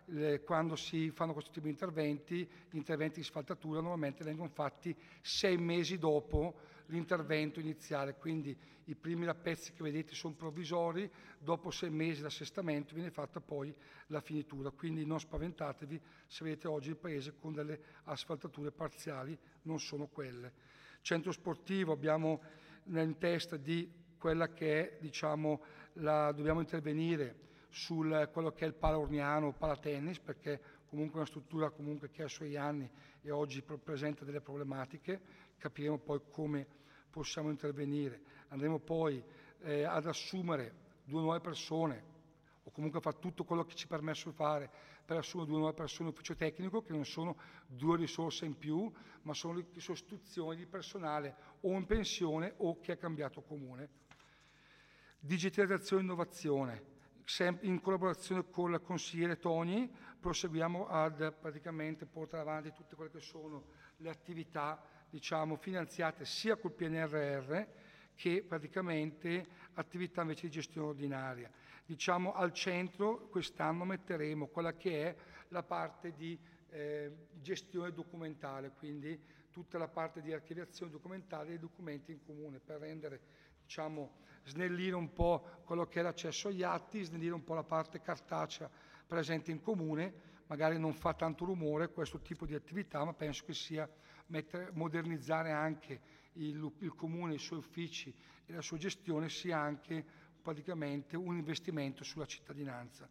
le, quando si fanno questo tipo di interventi, gli interventi di sfaltatura normalmente vengono fatti sei mesi dopo l'intervento iniziale, quindi i primi rappezzi che vedete sono provvisori, dopo sei mesi d'assestamento viene fatta poi la finitura, quindi non spaventatevi se vedete oggi il paese con delle asfaltature parziali, non sono quelle. Centro sportivo, abbiamo in testa di quella che è, diciamo, la, dobbiamo intervenire su quello che è il pala urniano, pala tennis, perché comunque è una struttura comunque che ha i suoi anni e oggi presenta delle problematiche, capiremo poi come possiamo intervenire. Andremo poi eh, ad assumere due nuove persone, o comunque fare tutto quello che ci è permesso di fare per assumere due nuove persone in ufficio tecnico, che non sono due risorse in più, ma sono le sostituzioni di personale o in pensione o che ha cambiato comune. Digitalizzazione e innovazione. In collaborazione con il consigliere Toni proseguiamo ad praticamente portare avanti tutte quelle che sono le attività, diciamo, finanziate sia col P N R R che praticamente attività invece di gestione ordinaria. Diciamo, al centro quest'anno metteremo quella che è la parte di eh, gestione documentale, quindi tutta la parte di archiviazione documentale dei documenti in comune per rendere, diciamo, snellire un po' quello che è l'accesso agli atti, snellire un po' la parte cartacea presente in comune, magari non fa tanto rumore questo tipo di attività, ma penso che sia mettere, modernizzare anche il, il comune, i suoi uffici e la sua gestione sia anche praticamente un investimento sulla cittadinanza.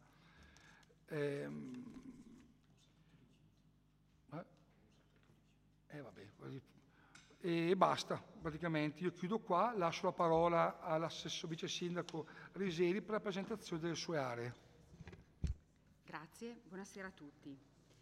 Ehm, eh, eh, vabbè, e basta, praticamente. Io chiudo qua, lascio la parola all'assessore vice sindaco Riseri per la presentazione delle sue aree. Grazie, buonasera a tutti.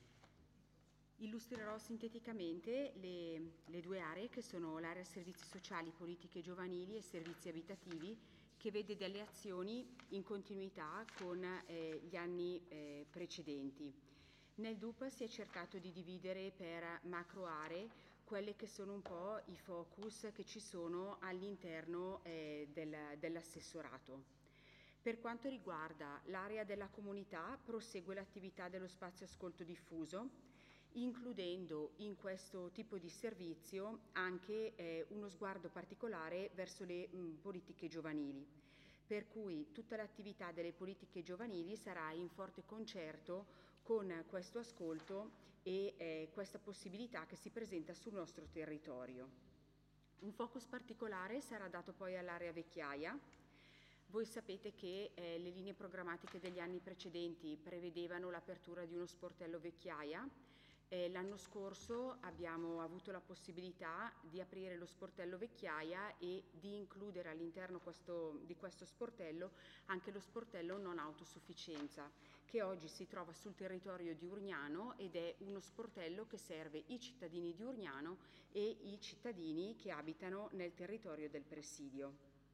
Illustrerò sinteticamente le, le due aree che sono l'area servizi sociali, politiche giovanili e servizi abitativi, che vede delle azioni in continuità con eh, gli anni eh, precedenti. Nel D U P si è cercato di dividere per macro aree quelle che sono un po' i focus che ci sono all'interno eh, del, dell'assessorato. Per quanto riguarda l'area della comunità, prosegue l'attività dello spazio ascolto diffuso, includendo in questo tipo di servizio anche eh, uno sguardo particolare verso le mh, politiche giovanili, per cui tutta l'attività delle politiche giovanili sarà in forte concerto con questo ascolto e eh, questa possibilità che si presenta sul nostro territorio. Un focus particolare sarà dato poi all'area vecchiaia. Voi sapete che eh, le linee programmatiche degli anni precedenti prevedevano l'apertura di uno sportello vecchiaia. Eh, l'anno scorso abbiamo avuto la possibilità di aprire lo sportello vecchiaia e di includere all'interno questo, di questo sportello anche lo sportello non autosufficienza, che oggi si trova sul territorio di Urgnano ed è uno sportello che serve i cittadini di Urgnano e i cittadini che abitano nel territorio del presidio.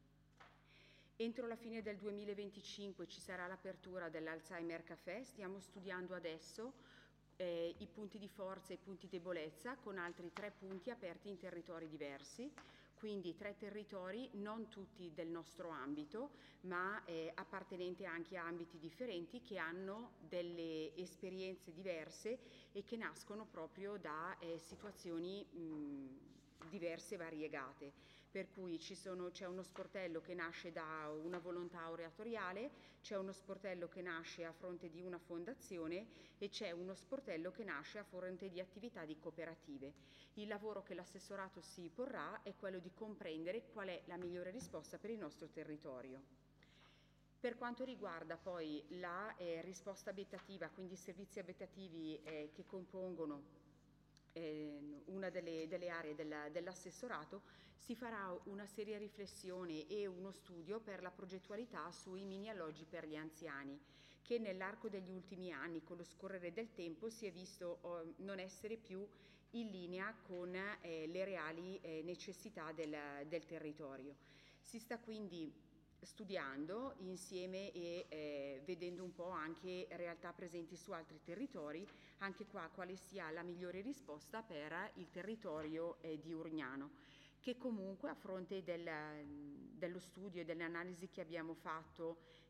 Entro la fine del duemilaventicinque ci sarà l'apertura dell'Alzheimer Café. Stiamo studiando adesso eh, i punti di forza e i punti di debolezza con altri tre punti aperti in territori diversi, quindi tre territori non tutti del nostro ambito, ma eh, appartenenti anche a ambiti differenti che hanno delle esperienze diverse e che nascono proprio da eh, situazioni mh, diverse e variegate. Per cui ci sono, c'è uno sportello che nasce da una volontà oratoriale, c'è uno sportello che nasce a fronte di una fondazione e c'è uno sportello che nasce a fronte di attività di cooperative. Il lavoro che l'assessorato si porrà è quello di comprendere qual è la migliore risposta per il nostro territorio. Per quanto riguarda poi la eh, risposta abitativa, quindi i servizi abitativi eh, che compongono eh, una delle, delle aree della, dell'assessorato, si farà una seria riflessione e uno studio per la progettualità sui mini alloggi per gli anziani, che nell'arco degli ultimi anni, con lo scorrere del tempo, si è visto oh, non essere più in linea con eh, le reali eh, necessità del, del territorio. Si sta quindi studiando insieme e eh, vedendo un po' anche realtà presenti su altri territori, anche qua quale sia la migliore risposta per il territorio eh, di Urgnano, che comunque a fronte del, dello studio e delle analisi che abbiamo fatto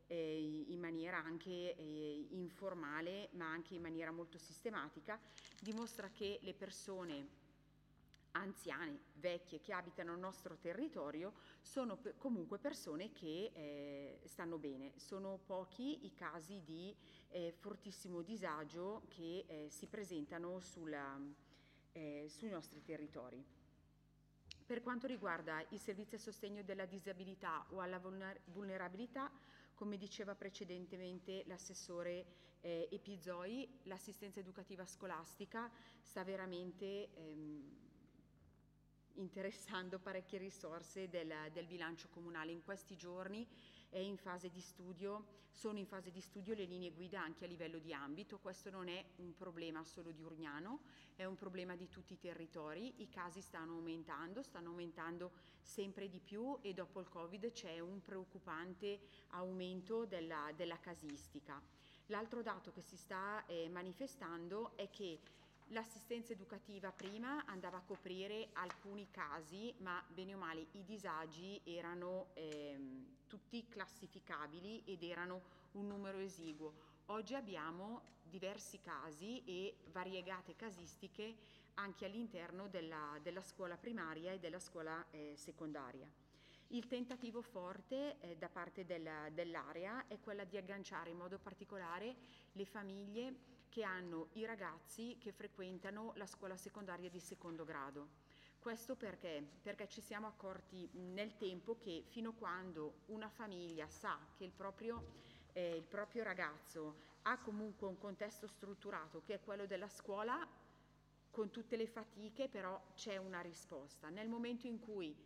eh, in maniera anche eh, informale, ma anche in maniera molto sistematica, dimostra che le persone anziane, vecchie, che abitano il nostro territorio sono pe- comunque persone che eh, stanno bene. Sono pochi i casi di eh, fortissimo disagio che eh, si presentano sulla, eh, sui nostri territori. Per quanto riguarda i servizi a sostegno della disabilità o alla vulner- vulnerabilità, come diceva precedentemente l'assessore eh, Epizoi, l'assistenza educativa scolastica sta veramente ehm, interessando parecchie risorse del, del bilancio comunale. In questi giorni è in fase di studio, sono in fase di studio le linee guida anche a livello di ambito. Questo non è un problema solo di Urgnano, è un problema di tutti i territori. I casi stanno aumentando, stanno aumentando sempre di più e dopo il Covid c'è un preoccupante aumento della, della casistica. L'altro dato che si sta eh, manifestando è che l'assistenza educativa prima andava a coprire alcuni casi, ma bene o male i disagi erano ehm, tutti classificabili ed erano un numero esiguo. Oggi abbiamo diversi casi e variegate casistiche anche all'interno della, della scuola primaria e della scuola eh, secondaria. Il tentativo forte eh, da parte del, dell'area è quella di agganciare in modo particolare le famiglie che hanno i ragazzi che frequentano la scuola secondaria di secondo grado. Questo perché? Perché ci siamo accorti nel tempo che fino a quando una famiglia sa che il proprio, eh, il proprio ragazzo ha comunque un contesto strutturato che è quello della scuola, con tutte le fatiche però c'è una risposta. Nel momento in cui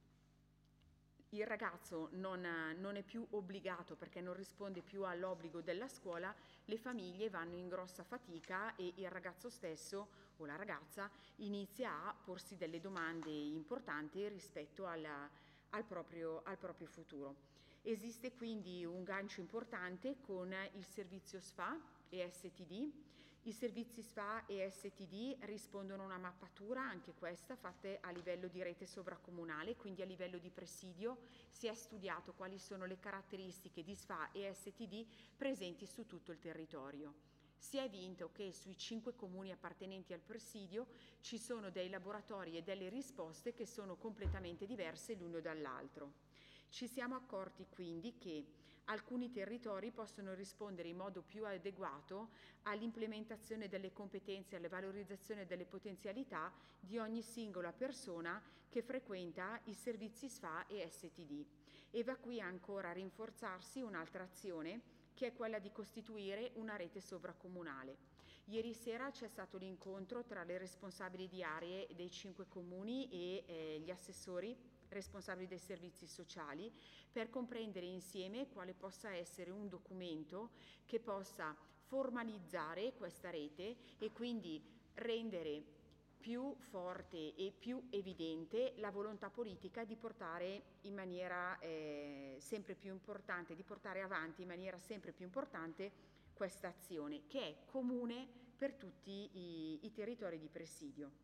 il ragazzo non, non è più obbligato perché non risponde più all'obbligo della scuola, le famiglie vanno in grossa fatica e il ragazzo stesso o la ragazza inizia a porsi delle domande importanti rispetto alla, al, proprio, al proprio futuro. Esiste quindi un gancio importante con il servizio S F A e S T D. I servizi S F A e S T D rispondono a una mappatura, anche questa, fatta a livello di rete sovracomunale, quindi a livello di presidio. Si è studiato quali sono le caratteristiche di S F A e S T D presenti su tutto il territorio. Si è vinto che sui cinque comuni appartenenti al presidio ci sono dei laboratori e delle risposte che sono completamente diverse l'uno dall'altro. Ci siamo accorti quindi che alcuni territori possono rispondere in modo più adeguato all'implementazione delle competenze e alla valorizzazione delle potenzialità di ogni singola persona che frequenta i servizi S F A e S T D. E va qui ancora a rinforzarsi un'altra azione che è quella di costituire una rete sovracomunale. Ieri sera c'è stato l'incontro tra le responsabili di aree dei cinque comuni e eh, gli assessori responsabili dei servizi sociali per comprendere insieme quale possa essere un documento che possa formalizzare questa rete e quindi rendere più forte e più evidente la volontà politica di portare in maniera eh, sempre più importante, di portare avanti in maniera sempre più importante questa azione che è comune per tutti i, i territori di presidio.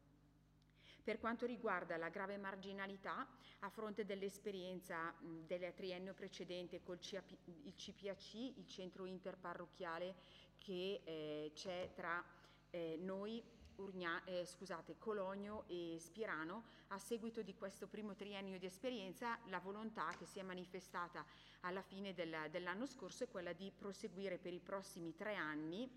Per quanto riguarda la grave marginalità, a fronte dell'esperienza mh, del triennio precedente col C A P, il C P A C, il centro interparrocchiale che eh, c'è tra eh, noi, Urgna, eh, scusate, Cologno e Spirano, a seguito di questo primo triennio di esperienza, la volontà che si è manifestata alla fine del, dell'anno scorso è quella di proseguire per i prossimi tre anni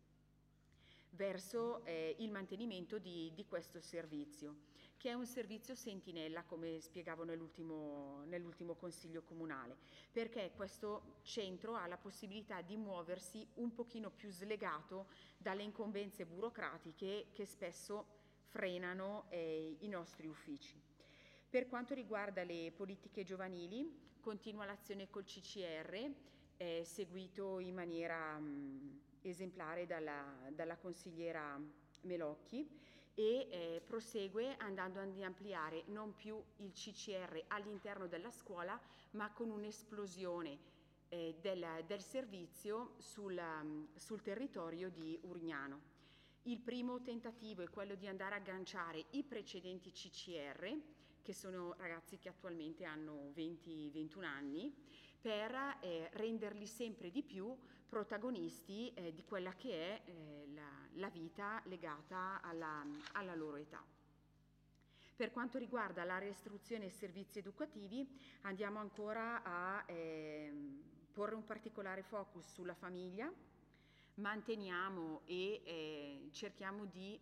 verso eh, il mantenimento di, di questo servizio, che è un servizio sentinella, come spiegavo nell'ultimo, nell'ultimo Consiglio Comunale, perché questo centro ha la possibilità di muoversi un pochino più slegato dalle incombenze burocratiche che spesso frenano eh, i nostri uffici. Per quanto riguarda le politiche giovanili, continua l'azione col C C R, eh, seguito in maniera mh, esemplare dalla, dalla consigliera Melocchi e eh, prosegue andando ad ampliare non più il C C R all'interno della scuola, ma con un'esplosione eh, del, del servizio sul, um, sul territorio di Urgnano. Il primo tentativo è quello di andare a agganciare i precedenti C C R, che sono ragazzi che attualmente hanno venti ventuno anni, per eh, renderli sempre di più protagonisti eh, di quella che è eh, la, la vita legata alla, alla loro età. Per quanto riguarda l'area istruzione e servizi educativi, andiamo ancora a eh, porre un particolare focus sulla famiglia, manteniamo e eh, cerchiamo di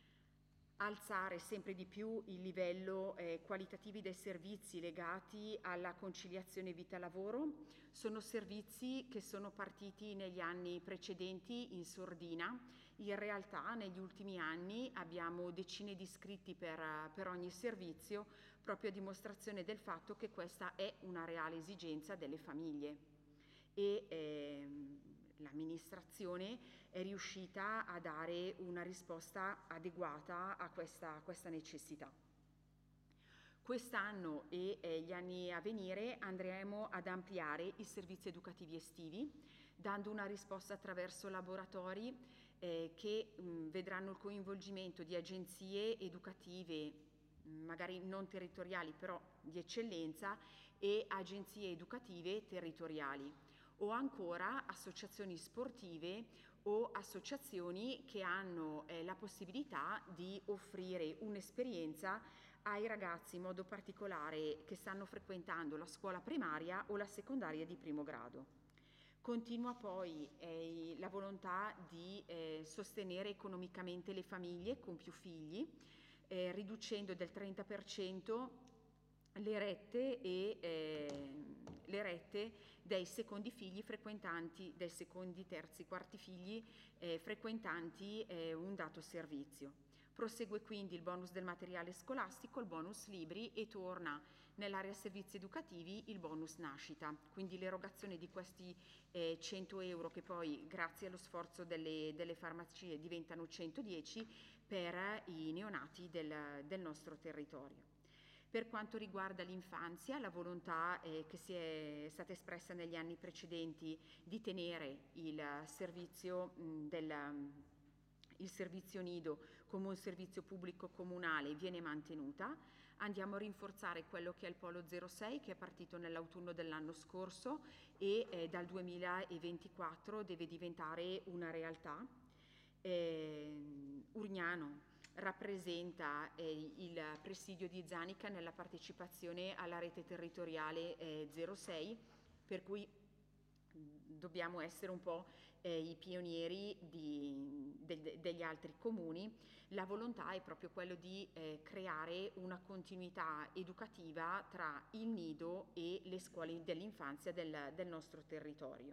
alzare sempre di più il livello eh, qualitativi dei servizi legati alla conciliazione vita-lavoro. Sono servizi che sono partiti negli anni precedenti in sordina. In realtà negli ultimi anni abbiamo decine di iscritti per, per ogni servizio, proprio a dimostrazione del fatto che questa è una reale esigenza delle famiglie. E eh, l'amministrazione è riuscita a dare una risposta adeguata a questa, a questa necessità. Quest'anno e eh, gli anni a venire andremo ad ampliare i servizi educativi estivi, dando una risposta attraverso laboratori eh, che mh, vedranno il coinvolgimento di agenzie educative, mh, magari non territoriali, però di eccellenza, e agenzie educative territoriali, o ancora associazioni sportive o associazioni che hanno eh, la possibilità di offrire un'esperienza ai ragazzi, in modo particolare che stanno frequentando la scuola primaria o la secondaria di primo grado. Continua poi eh, la volontà di eh, sostenere economicamente le famiglie con più figli, eh, riducendo del trenta per cento le rette e eh, le rette dei secondi figli frequentanti, dei secondi, terzi, quarti figli eh, frequentanti eh, un dato servizio. Prosegue quindi il bonus del materiale scolastico, il bonus libri, e torna nell'area servizi educativi il bonus nascita, quindi l'erogazione di questi eh, cento euro che poi grazie allo sforzo delle, delle farmacie diventano centodieci per i neonati del, del nostro territorio. Per quanto riguarda l'infanzia, la volontà eh, che si è stata espressa negli anni precedenti di tenere il servizio, mh, del, il servizio nido come un servizio pubblico comunale viene mantenuta. Andiamo a rinforzare quello che è il Polo zero sei, che è partito nell'autunno dell'anno scorso e eh, dal duemilaventiquattro deve diventare una realtà. Eh, Urgnano rappresenta eh, il presidio di Zanica nella partecipazione alla rete territoriale eh, zero sei, per cui dobbiamo essere un po' eh, i pionieri di, de, degli altri comuni. La volontà è proprio quello di eh, creare una continuità educativa tra il nido e le scuole dell'infanzia del, del nostro territorio.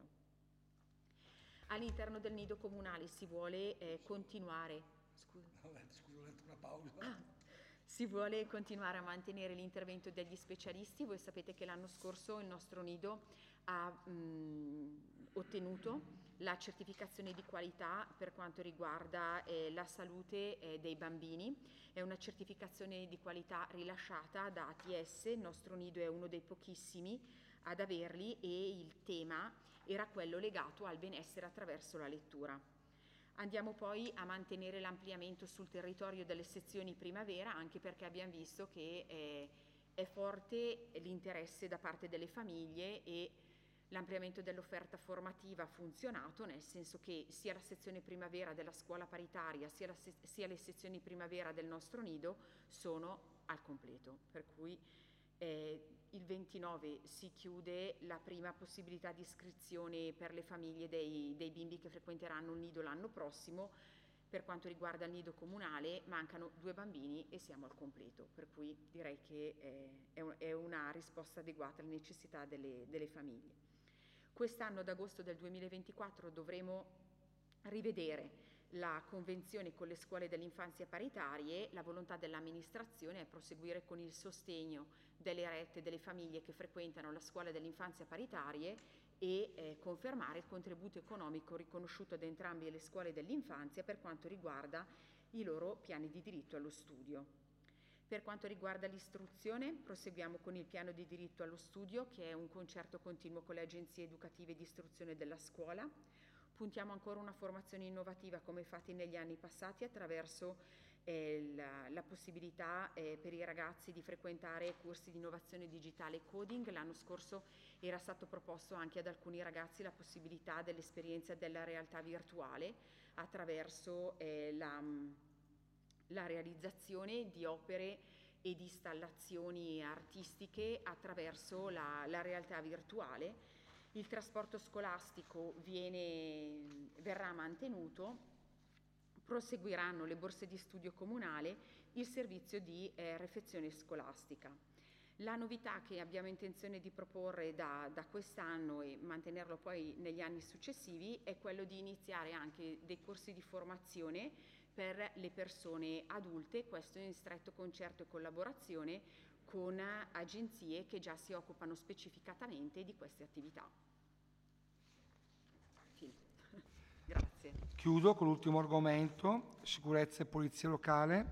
All'interno del nido comunale si vuole eh, continuare Scusa. No, scusa, ho letto una pausa. Ah, si vuole continuare a mantenere l'intervento degli specialisti. Voi sapete che l'anno scorso il nostro nido ha mh, ottenuto la certificazione di qualità per quanto riguarda eh, la salute eh, dei bambini. È una certificazione di qualità rilasciata da A T S, il nostro nido è uno dei pochissimi ad averli e il tema era quello legato al benessere attraverso la lettura. Andiamo poi a mantenere l'ampliamento sul territorio delle sezioni primavera, anche perché abbiamo visto che eh, è forte l'interesse da parte delle famiglie e l'ampliamento dell'offerta formativa ha funzionato, nel senso che sia la sezione primavera della scuola paritaria sia, la se- sia le sezioni primavera del nostro nido sono al completo, per cui eh, il ventinove si chiude la prima possibilità di iscrizione per le famiglie dei, dei bimbi che frequenteranno il nido l'anno prossimo. Per quanto riguarda il nido comunale mancano due bambini e siamo al completo, per cui direi che eh, è, un, è una risposta adeguata alle necessità delle, delle famiglie. Quest'anno ad agosto del duemilaventiquattro dovremo rivedere la convenzione con le scuole dell'infanzia paritarie. La volontà dell'amministrazione è proseguire con il sostegno delle rette delle famiglie che frequentano la scuola dell'infanzia paritarie e eh, confermare il contributo economico riconosciuto ad entrambe le scuole dell'infanzia per quanto riguarda i loro piani di diritto allo studio. Per quanto riguarda l'istruzione, proseguiamo con il piano di diritto allo studio, che è un concerto continuo con le agenzie educative di istruzione della scuola. Puntiamo ancora una formazione innovativa come fatti negli anni passati attraverso eh, la, la possibilità eh, per i ragazzi di frequentare corsi di innovazione digitale e coding. L'anno scorso era stato proposto anche ad alcuni ragazzi la possibilità dell'esperienza della realtà virtuale attraverso eh, la, la realizzazione di opere e di installazioni artistiche attraverso la, la realtà virtuale. Il trasporto scolastico viene, verrà mantenuto, proseguiranno le borse di studio comunale, il servizio di eh, refezione scolastica. La novità che abbiamo intenzione di proporre da, da quest'anno e mantenerlo poi negli anni successivi è quello di iniziare anche dei corsi di formazione per le persone adulte, questo in stretto concerto e collaborazione con agenzie che già si occupano specificatamente di queste attività. Fine. Grazie. Chiudo con l'ultimo argomento, sicurezza e polizia locale.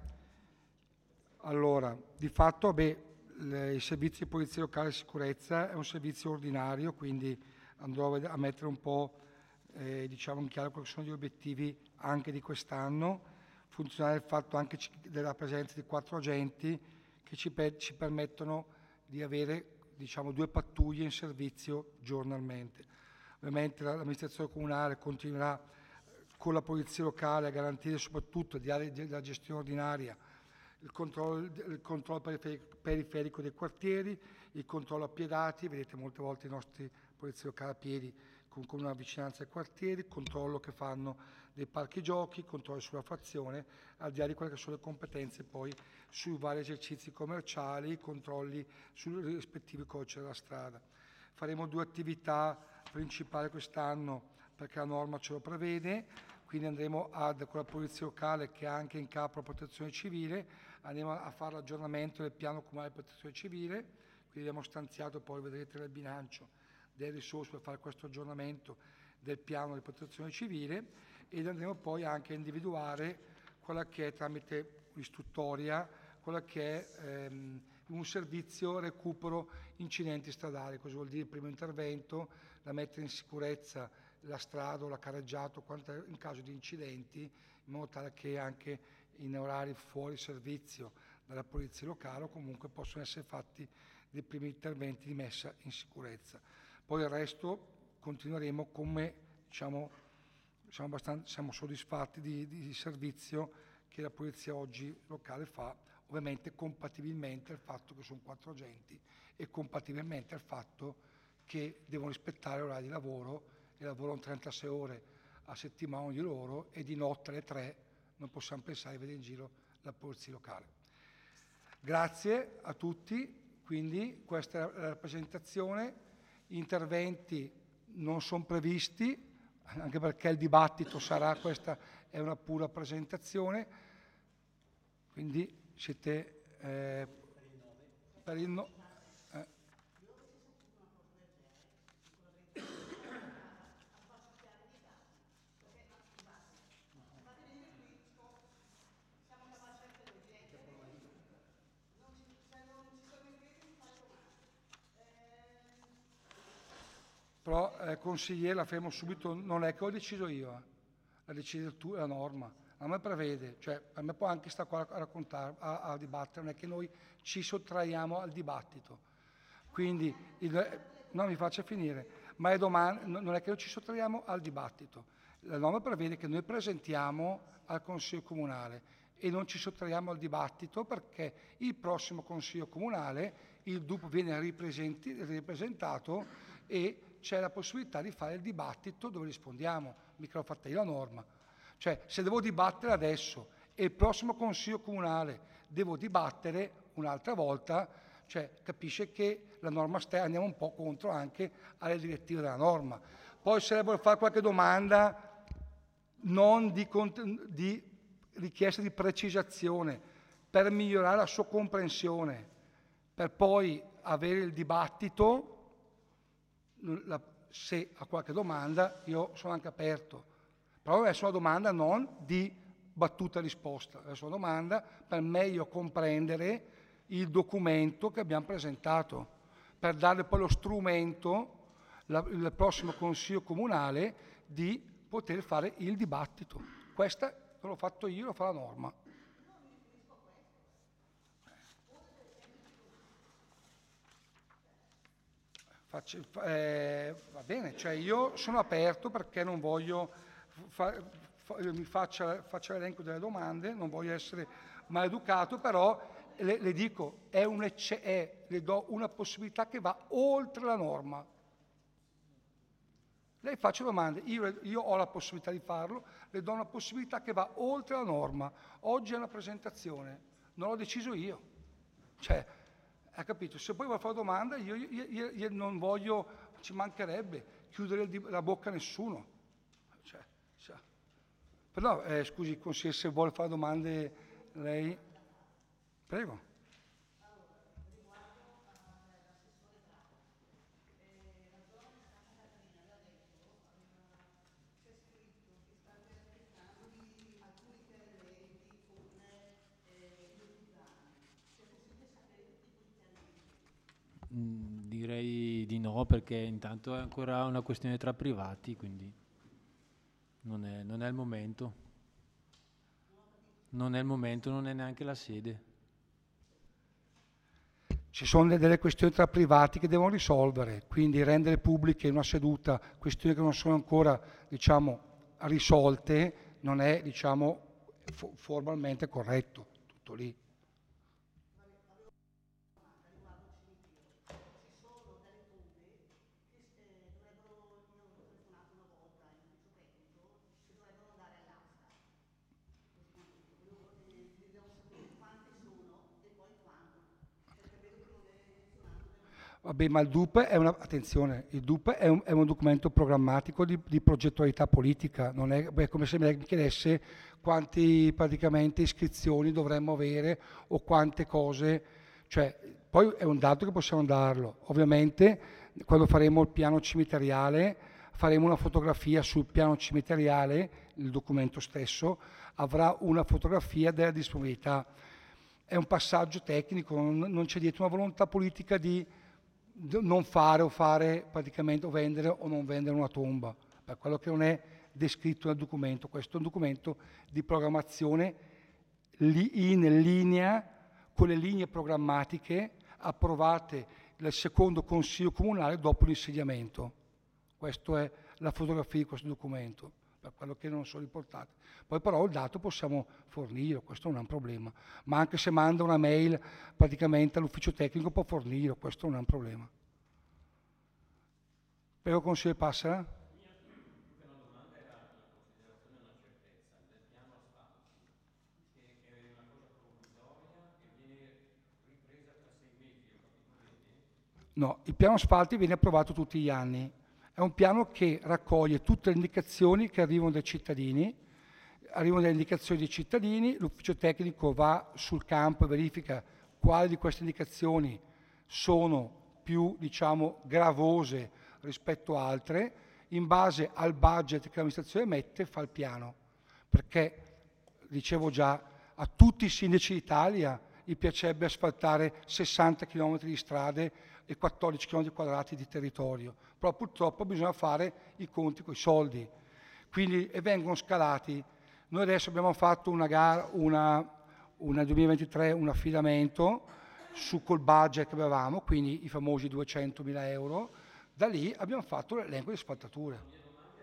Allora, di fatto, beh, le, il servizio di polizia locale e sicurezza è un servizio ordinario, quindi andrò a mettere un po' eh, diciamo in chiaro quali sono gli obiettivi anche di quest'anno, funzionare il fatto anche della presenza di quattro agenti che ci, per, ci permettono di avere diciamo due pattuglie in servizio giornalmente. Ovviamente l'amministrazione comunale continuerà con la polizia locale a garantire soprattutto della gestione ordinaria il controllo, il controllo periferico dei quartieri, il controllo a piedati, vedete molte volte i nostri polizie locali a piedi con, con una vicinanza ai quartieri, il controllo che fanno dei parchi giochi, controllo sulla frazione, al di là di quelle che sono le competenze poi sui vari esercizi commerciali, controlli sui rispettivi codici della strada. Faremo due attività principali quest'anno perché la norma ce lo prevede, quindi andremo ad, con la polizia locale che ha anche in capo la protezione civile, andremo a fare l'aggiornamento del piano comunale di protezione civile, quindi abbiamo stanziato, poi vedrete nel bilancio, delle risorse per fare questo aggiornamento del piano di protezione civile ed andremo poi anche a individuare quella che è tramite l'istruttoria, quella che è ehm, un servizio recupero incidenti stradali, cosa vuol dire il primo intervento, la mettere in sicurezza la strada o la carreggiata in caso di incidenti, in modo tale che anche in orari fuori servizio dalla polizia locale o comunque possono essere fatti dei primi interventi di messa in sicurezza. Poi il resto continueremo come diciamo, siamo, abbastanza, siamo soddisfatti di, di servizio che la polizia oggi locale fa, ovviamente compatibilmente al fatto che sono quattro agenti e compatibilmente al fatto che devono rispettare l'orario di lavoro e lavorano trentasei ore a settimana di loro e di notte alle tre non possiamo pensare di vedere in giro la polizia locale. Grazie a tutti, quindi questa è la rappresentazione, interventi non sono previsti, anche perché il dibattito sarà, questa è una pura presentazione, quindi siete eh, per il no, eh. Però eh, consigliere, la fermo subito, non è che ho deciso io, eh. La decide tu, la norma. A me prevede, cioè a me può anche stare qua a raccontare, a, a dibattere, non è che noi ci sottraiamo al dibattito. Quindi, il, no mi faccia finire, ma è domani, non è che noi ci sottraiamo al dibattito. La norma prevede che noi presentiamo al Consiglio Comunale e non ci sottraiamo al dibattito perché il prossimo Consiglio Comunale, il D U P viene ripresentato e c'è la possibilità di fare il dibattito dove rispondiamo, mica l'ho fatta io la norma. Cioè, se devo dibattere adesso e il prossimo Consiglio Comunale devo dibattere un'altra volta, cioè, capisce che la norma sta, andiamo un po' contro anche alle direttive della norma. Poi se lei vuole fare qualche domanda, non di, di richiesta di precisazione, per migliorare la sua comprensione, per poi avere il dibattito, la, se ha qualche domanda io sono anche aperto. Però deve essere una domanda non di battuta risposta, deve essere una domanda per meglio comprendere il documento che abbiamo presentato, per dare poi lo strumento, la, il prossimo Consiglio Comunale, di poter fare il dibattito. Questa non l'ho fatto io, lo fa la norma. Faccio, eh, va bene, cioè io sono aperto perché non voglio, fa, fa, mi faccia, faccia l'elenco delle domande, non voglio essere maleducato, però le, le dico, è un ecce, è, le do una possibilità che va oltre la norma. Lei faccia domande, io, io ho la possibilità di farlo, le do una possibilità che va oltre la norma. Oggi è una presentazione, non l'ho deciso io. Cioè, ha capito? Se poi vuole fare domanda, io, io, io, io non voglio, ci mancherebbe, chiudere il, la bocca a nessuno. Cioè, cioè. Però, eh, scusi, consigliere, se vuole fare domande, lei... Prego. Direi di no, perché intanto è ancora una questione tra privati, quindi non è, non è il momento. Non è il momento, non è neanche la sede. Ci sono delle questioni tra privati che devono risolvere, quindi rendere pubbliche in una seduta questioni che non sono ancora, diciamo, risolte non è, diciamo, fo- formalmente corretto, tutto lì. Vabbè, ma il D U P è una, attenzione, il D U P è un, è un documento programmatico di, di progettualità politica, non è, beh, come se mi chiedesse quanti praticamente iscrizioni dovremmo avere o quante cose, cioè, poi è un dato che possiamo darlo. Ovviamente quando faremo il piano cimiteriale faremo una fotografia sul piano cimiteriale, il documento stesso avrà una fotografia della disponibilità. È un passaggio tecnico, non, non c'è dietro una volontà politica di non fare o fare praticamente o vendere o non vendere una tomba, per quello che non è descritto nel documento. Questo è un documento di programmazione li, in linea con le linee programmatiche approvate dal secondo consiglio comunale dopo l'insediamento. Questa è la fotografia di questo documento, per quello che non sono riportate. Poi però il dato possiamo fornirlo, questo non è un problema, ma anche se manda una mail praticamente all'ufficio tecnico può fornirlo, questo non è un problema. Prego, consigliere Passera. No, il piano asfalti viene approvato tutti gli anni. È un piano che raccoglie tutte le indicazioni che arrivano dai cittadini, arrivano delle indicazioni dei cittadini, l'ufficio tecnico va sul campo e verifica quali di queste indicazioni sono più, diciamo, gravose rispetto a altre, in base al budget che l'amministrazione mette fa il piano. Perché, dicevo già, a tutti i sindaci d'Italia gli piacerebbe asfaltare sessanta chilometri di strade e quattordici chilometri quadrati di territorio, però purtroppo bisogna fare i conti con i soldi, quindi e vengono scalati. Noi adesso abbiamo fatto una gara, una, una duemilaventitré, un affidamento su col budget che avevamo, quindi i famosi duecentomila euro, da lì abbiamo fatto l'elenco di asfaltature.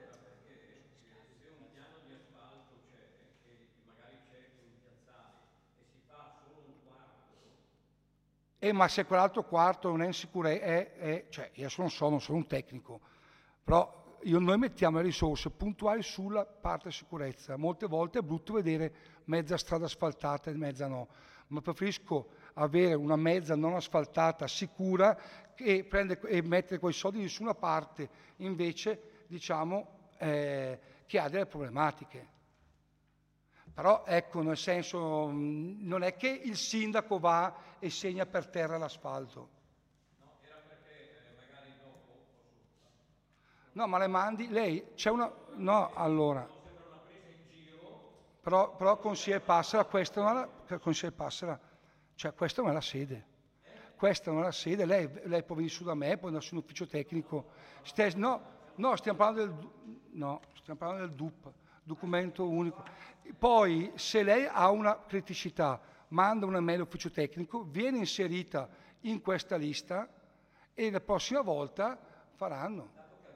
Eh, ma se quell'altro quarto non è in sicurezza, è, è, cioè io non so, non sono un tecnico, però io, noi mettiamo le risorse puntuali sulla parte sicurezza. Molte volte è brutto vedere mezza strada asfaltata e mezza no, ma preferisco avere una mezza non asfaltata sicura e, prendere, e mettere quei soldi su una parte invece, diciamo, eh, che ha delle problematiche. Però ecco, nel senso, non è che il sindaco va e segna per terra l'asfalto. No, era perché eh, magari dopo... No, ma le mandi, lei, c'è una... No, allora... Sembra una presa in giro. Però, però consigliere Passera, questa non è la... Consigliere Passera, cioè questa non è la sede. Questa non è la sede, lei, lei può venire su da me, può andare su un ufficio tecnico. Stes, no, no, stiamo parlando del... No, stiamo parlando del D U P. Documento unico. Poi se lei ha una criticità, manda una mail all'ufficio tecnico, viene inserita in questa lista e la prossima volta faranno.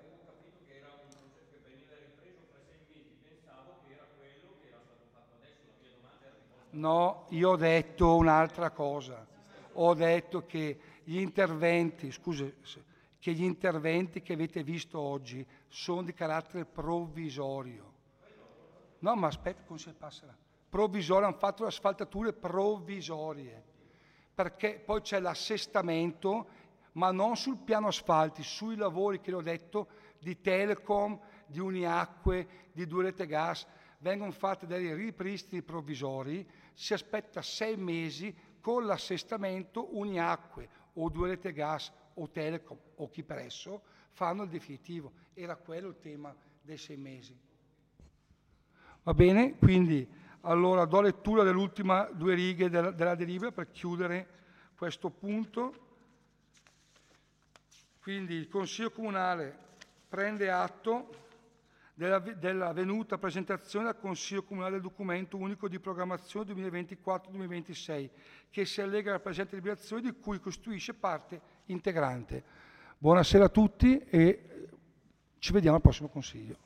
No, io ho detto un'altra cosa. Ho detto che gli interventi, scusi, che gli interventi che avete visto oggi sono di carattere provvisorio. No, ma aspetta, come si passerà? Provvisorio, hanno fatto le asfaltature provvisorie, perché poi c'è l'assestamento, ma non sul piano asfalti, sui lavori che le ho detto di Telecom, di Uniacque, di Due Rete Gas, vengono fatti dei ripristini provvisori, si aspetta sei mesi con l'assestamento Uniacque o Due Rete Gas o Telecom o chi per esso fanno il definitivo. Era quello il tema dei sei mesi. Va bene? Quindi allora do lettura delle ultime due righe della, della delibera per chiudere questo punto. Quindi il Consiglio Comunale prende atto della, della venuta presentazione al Consiglio Comunale del documento unico di programmazione duemilaventiquattro duemilaventisei che si allega alla presente deliberazione di cui costituisce parte integrante. Buonasera a tutti e ci vediamo al prossimo Consiglio.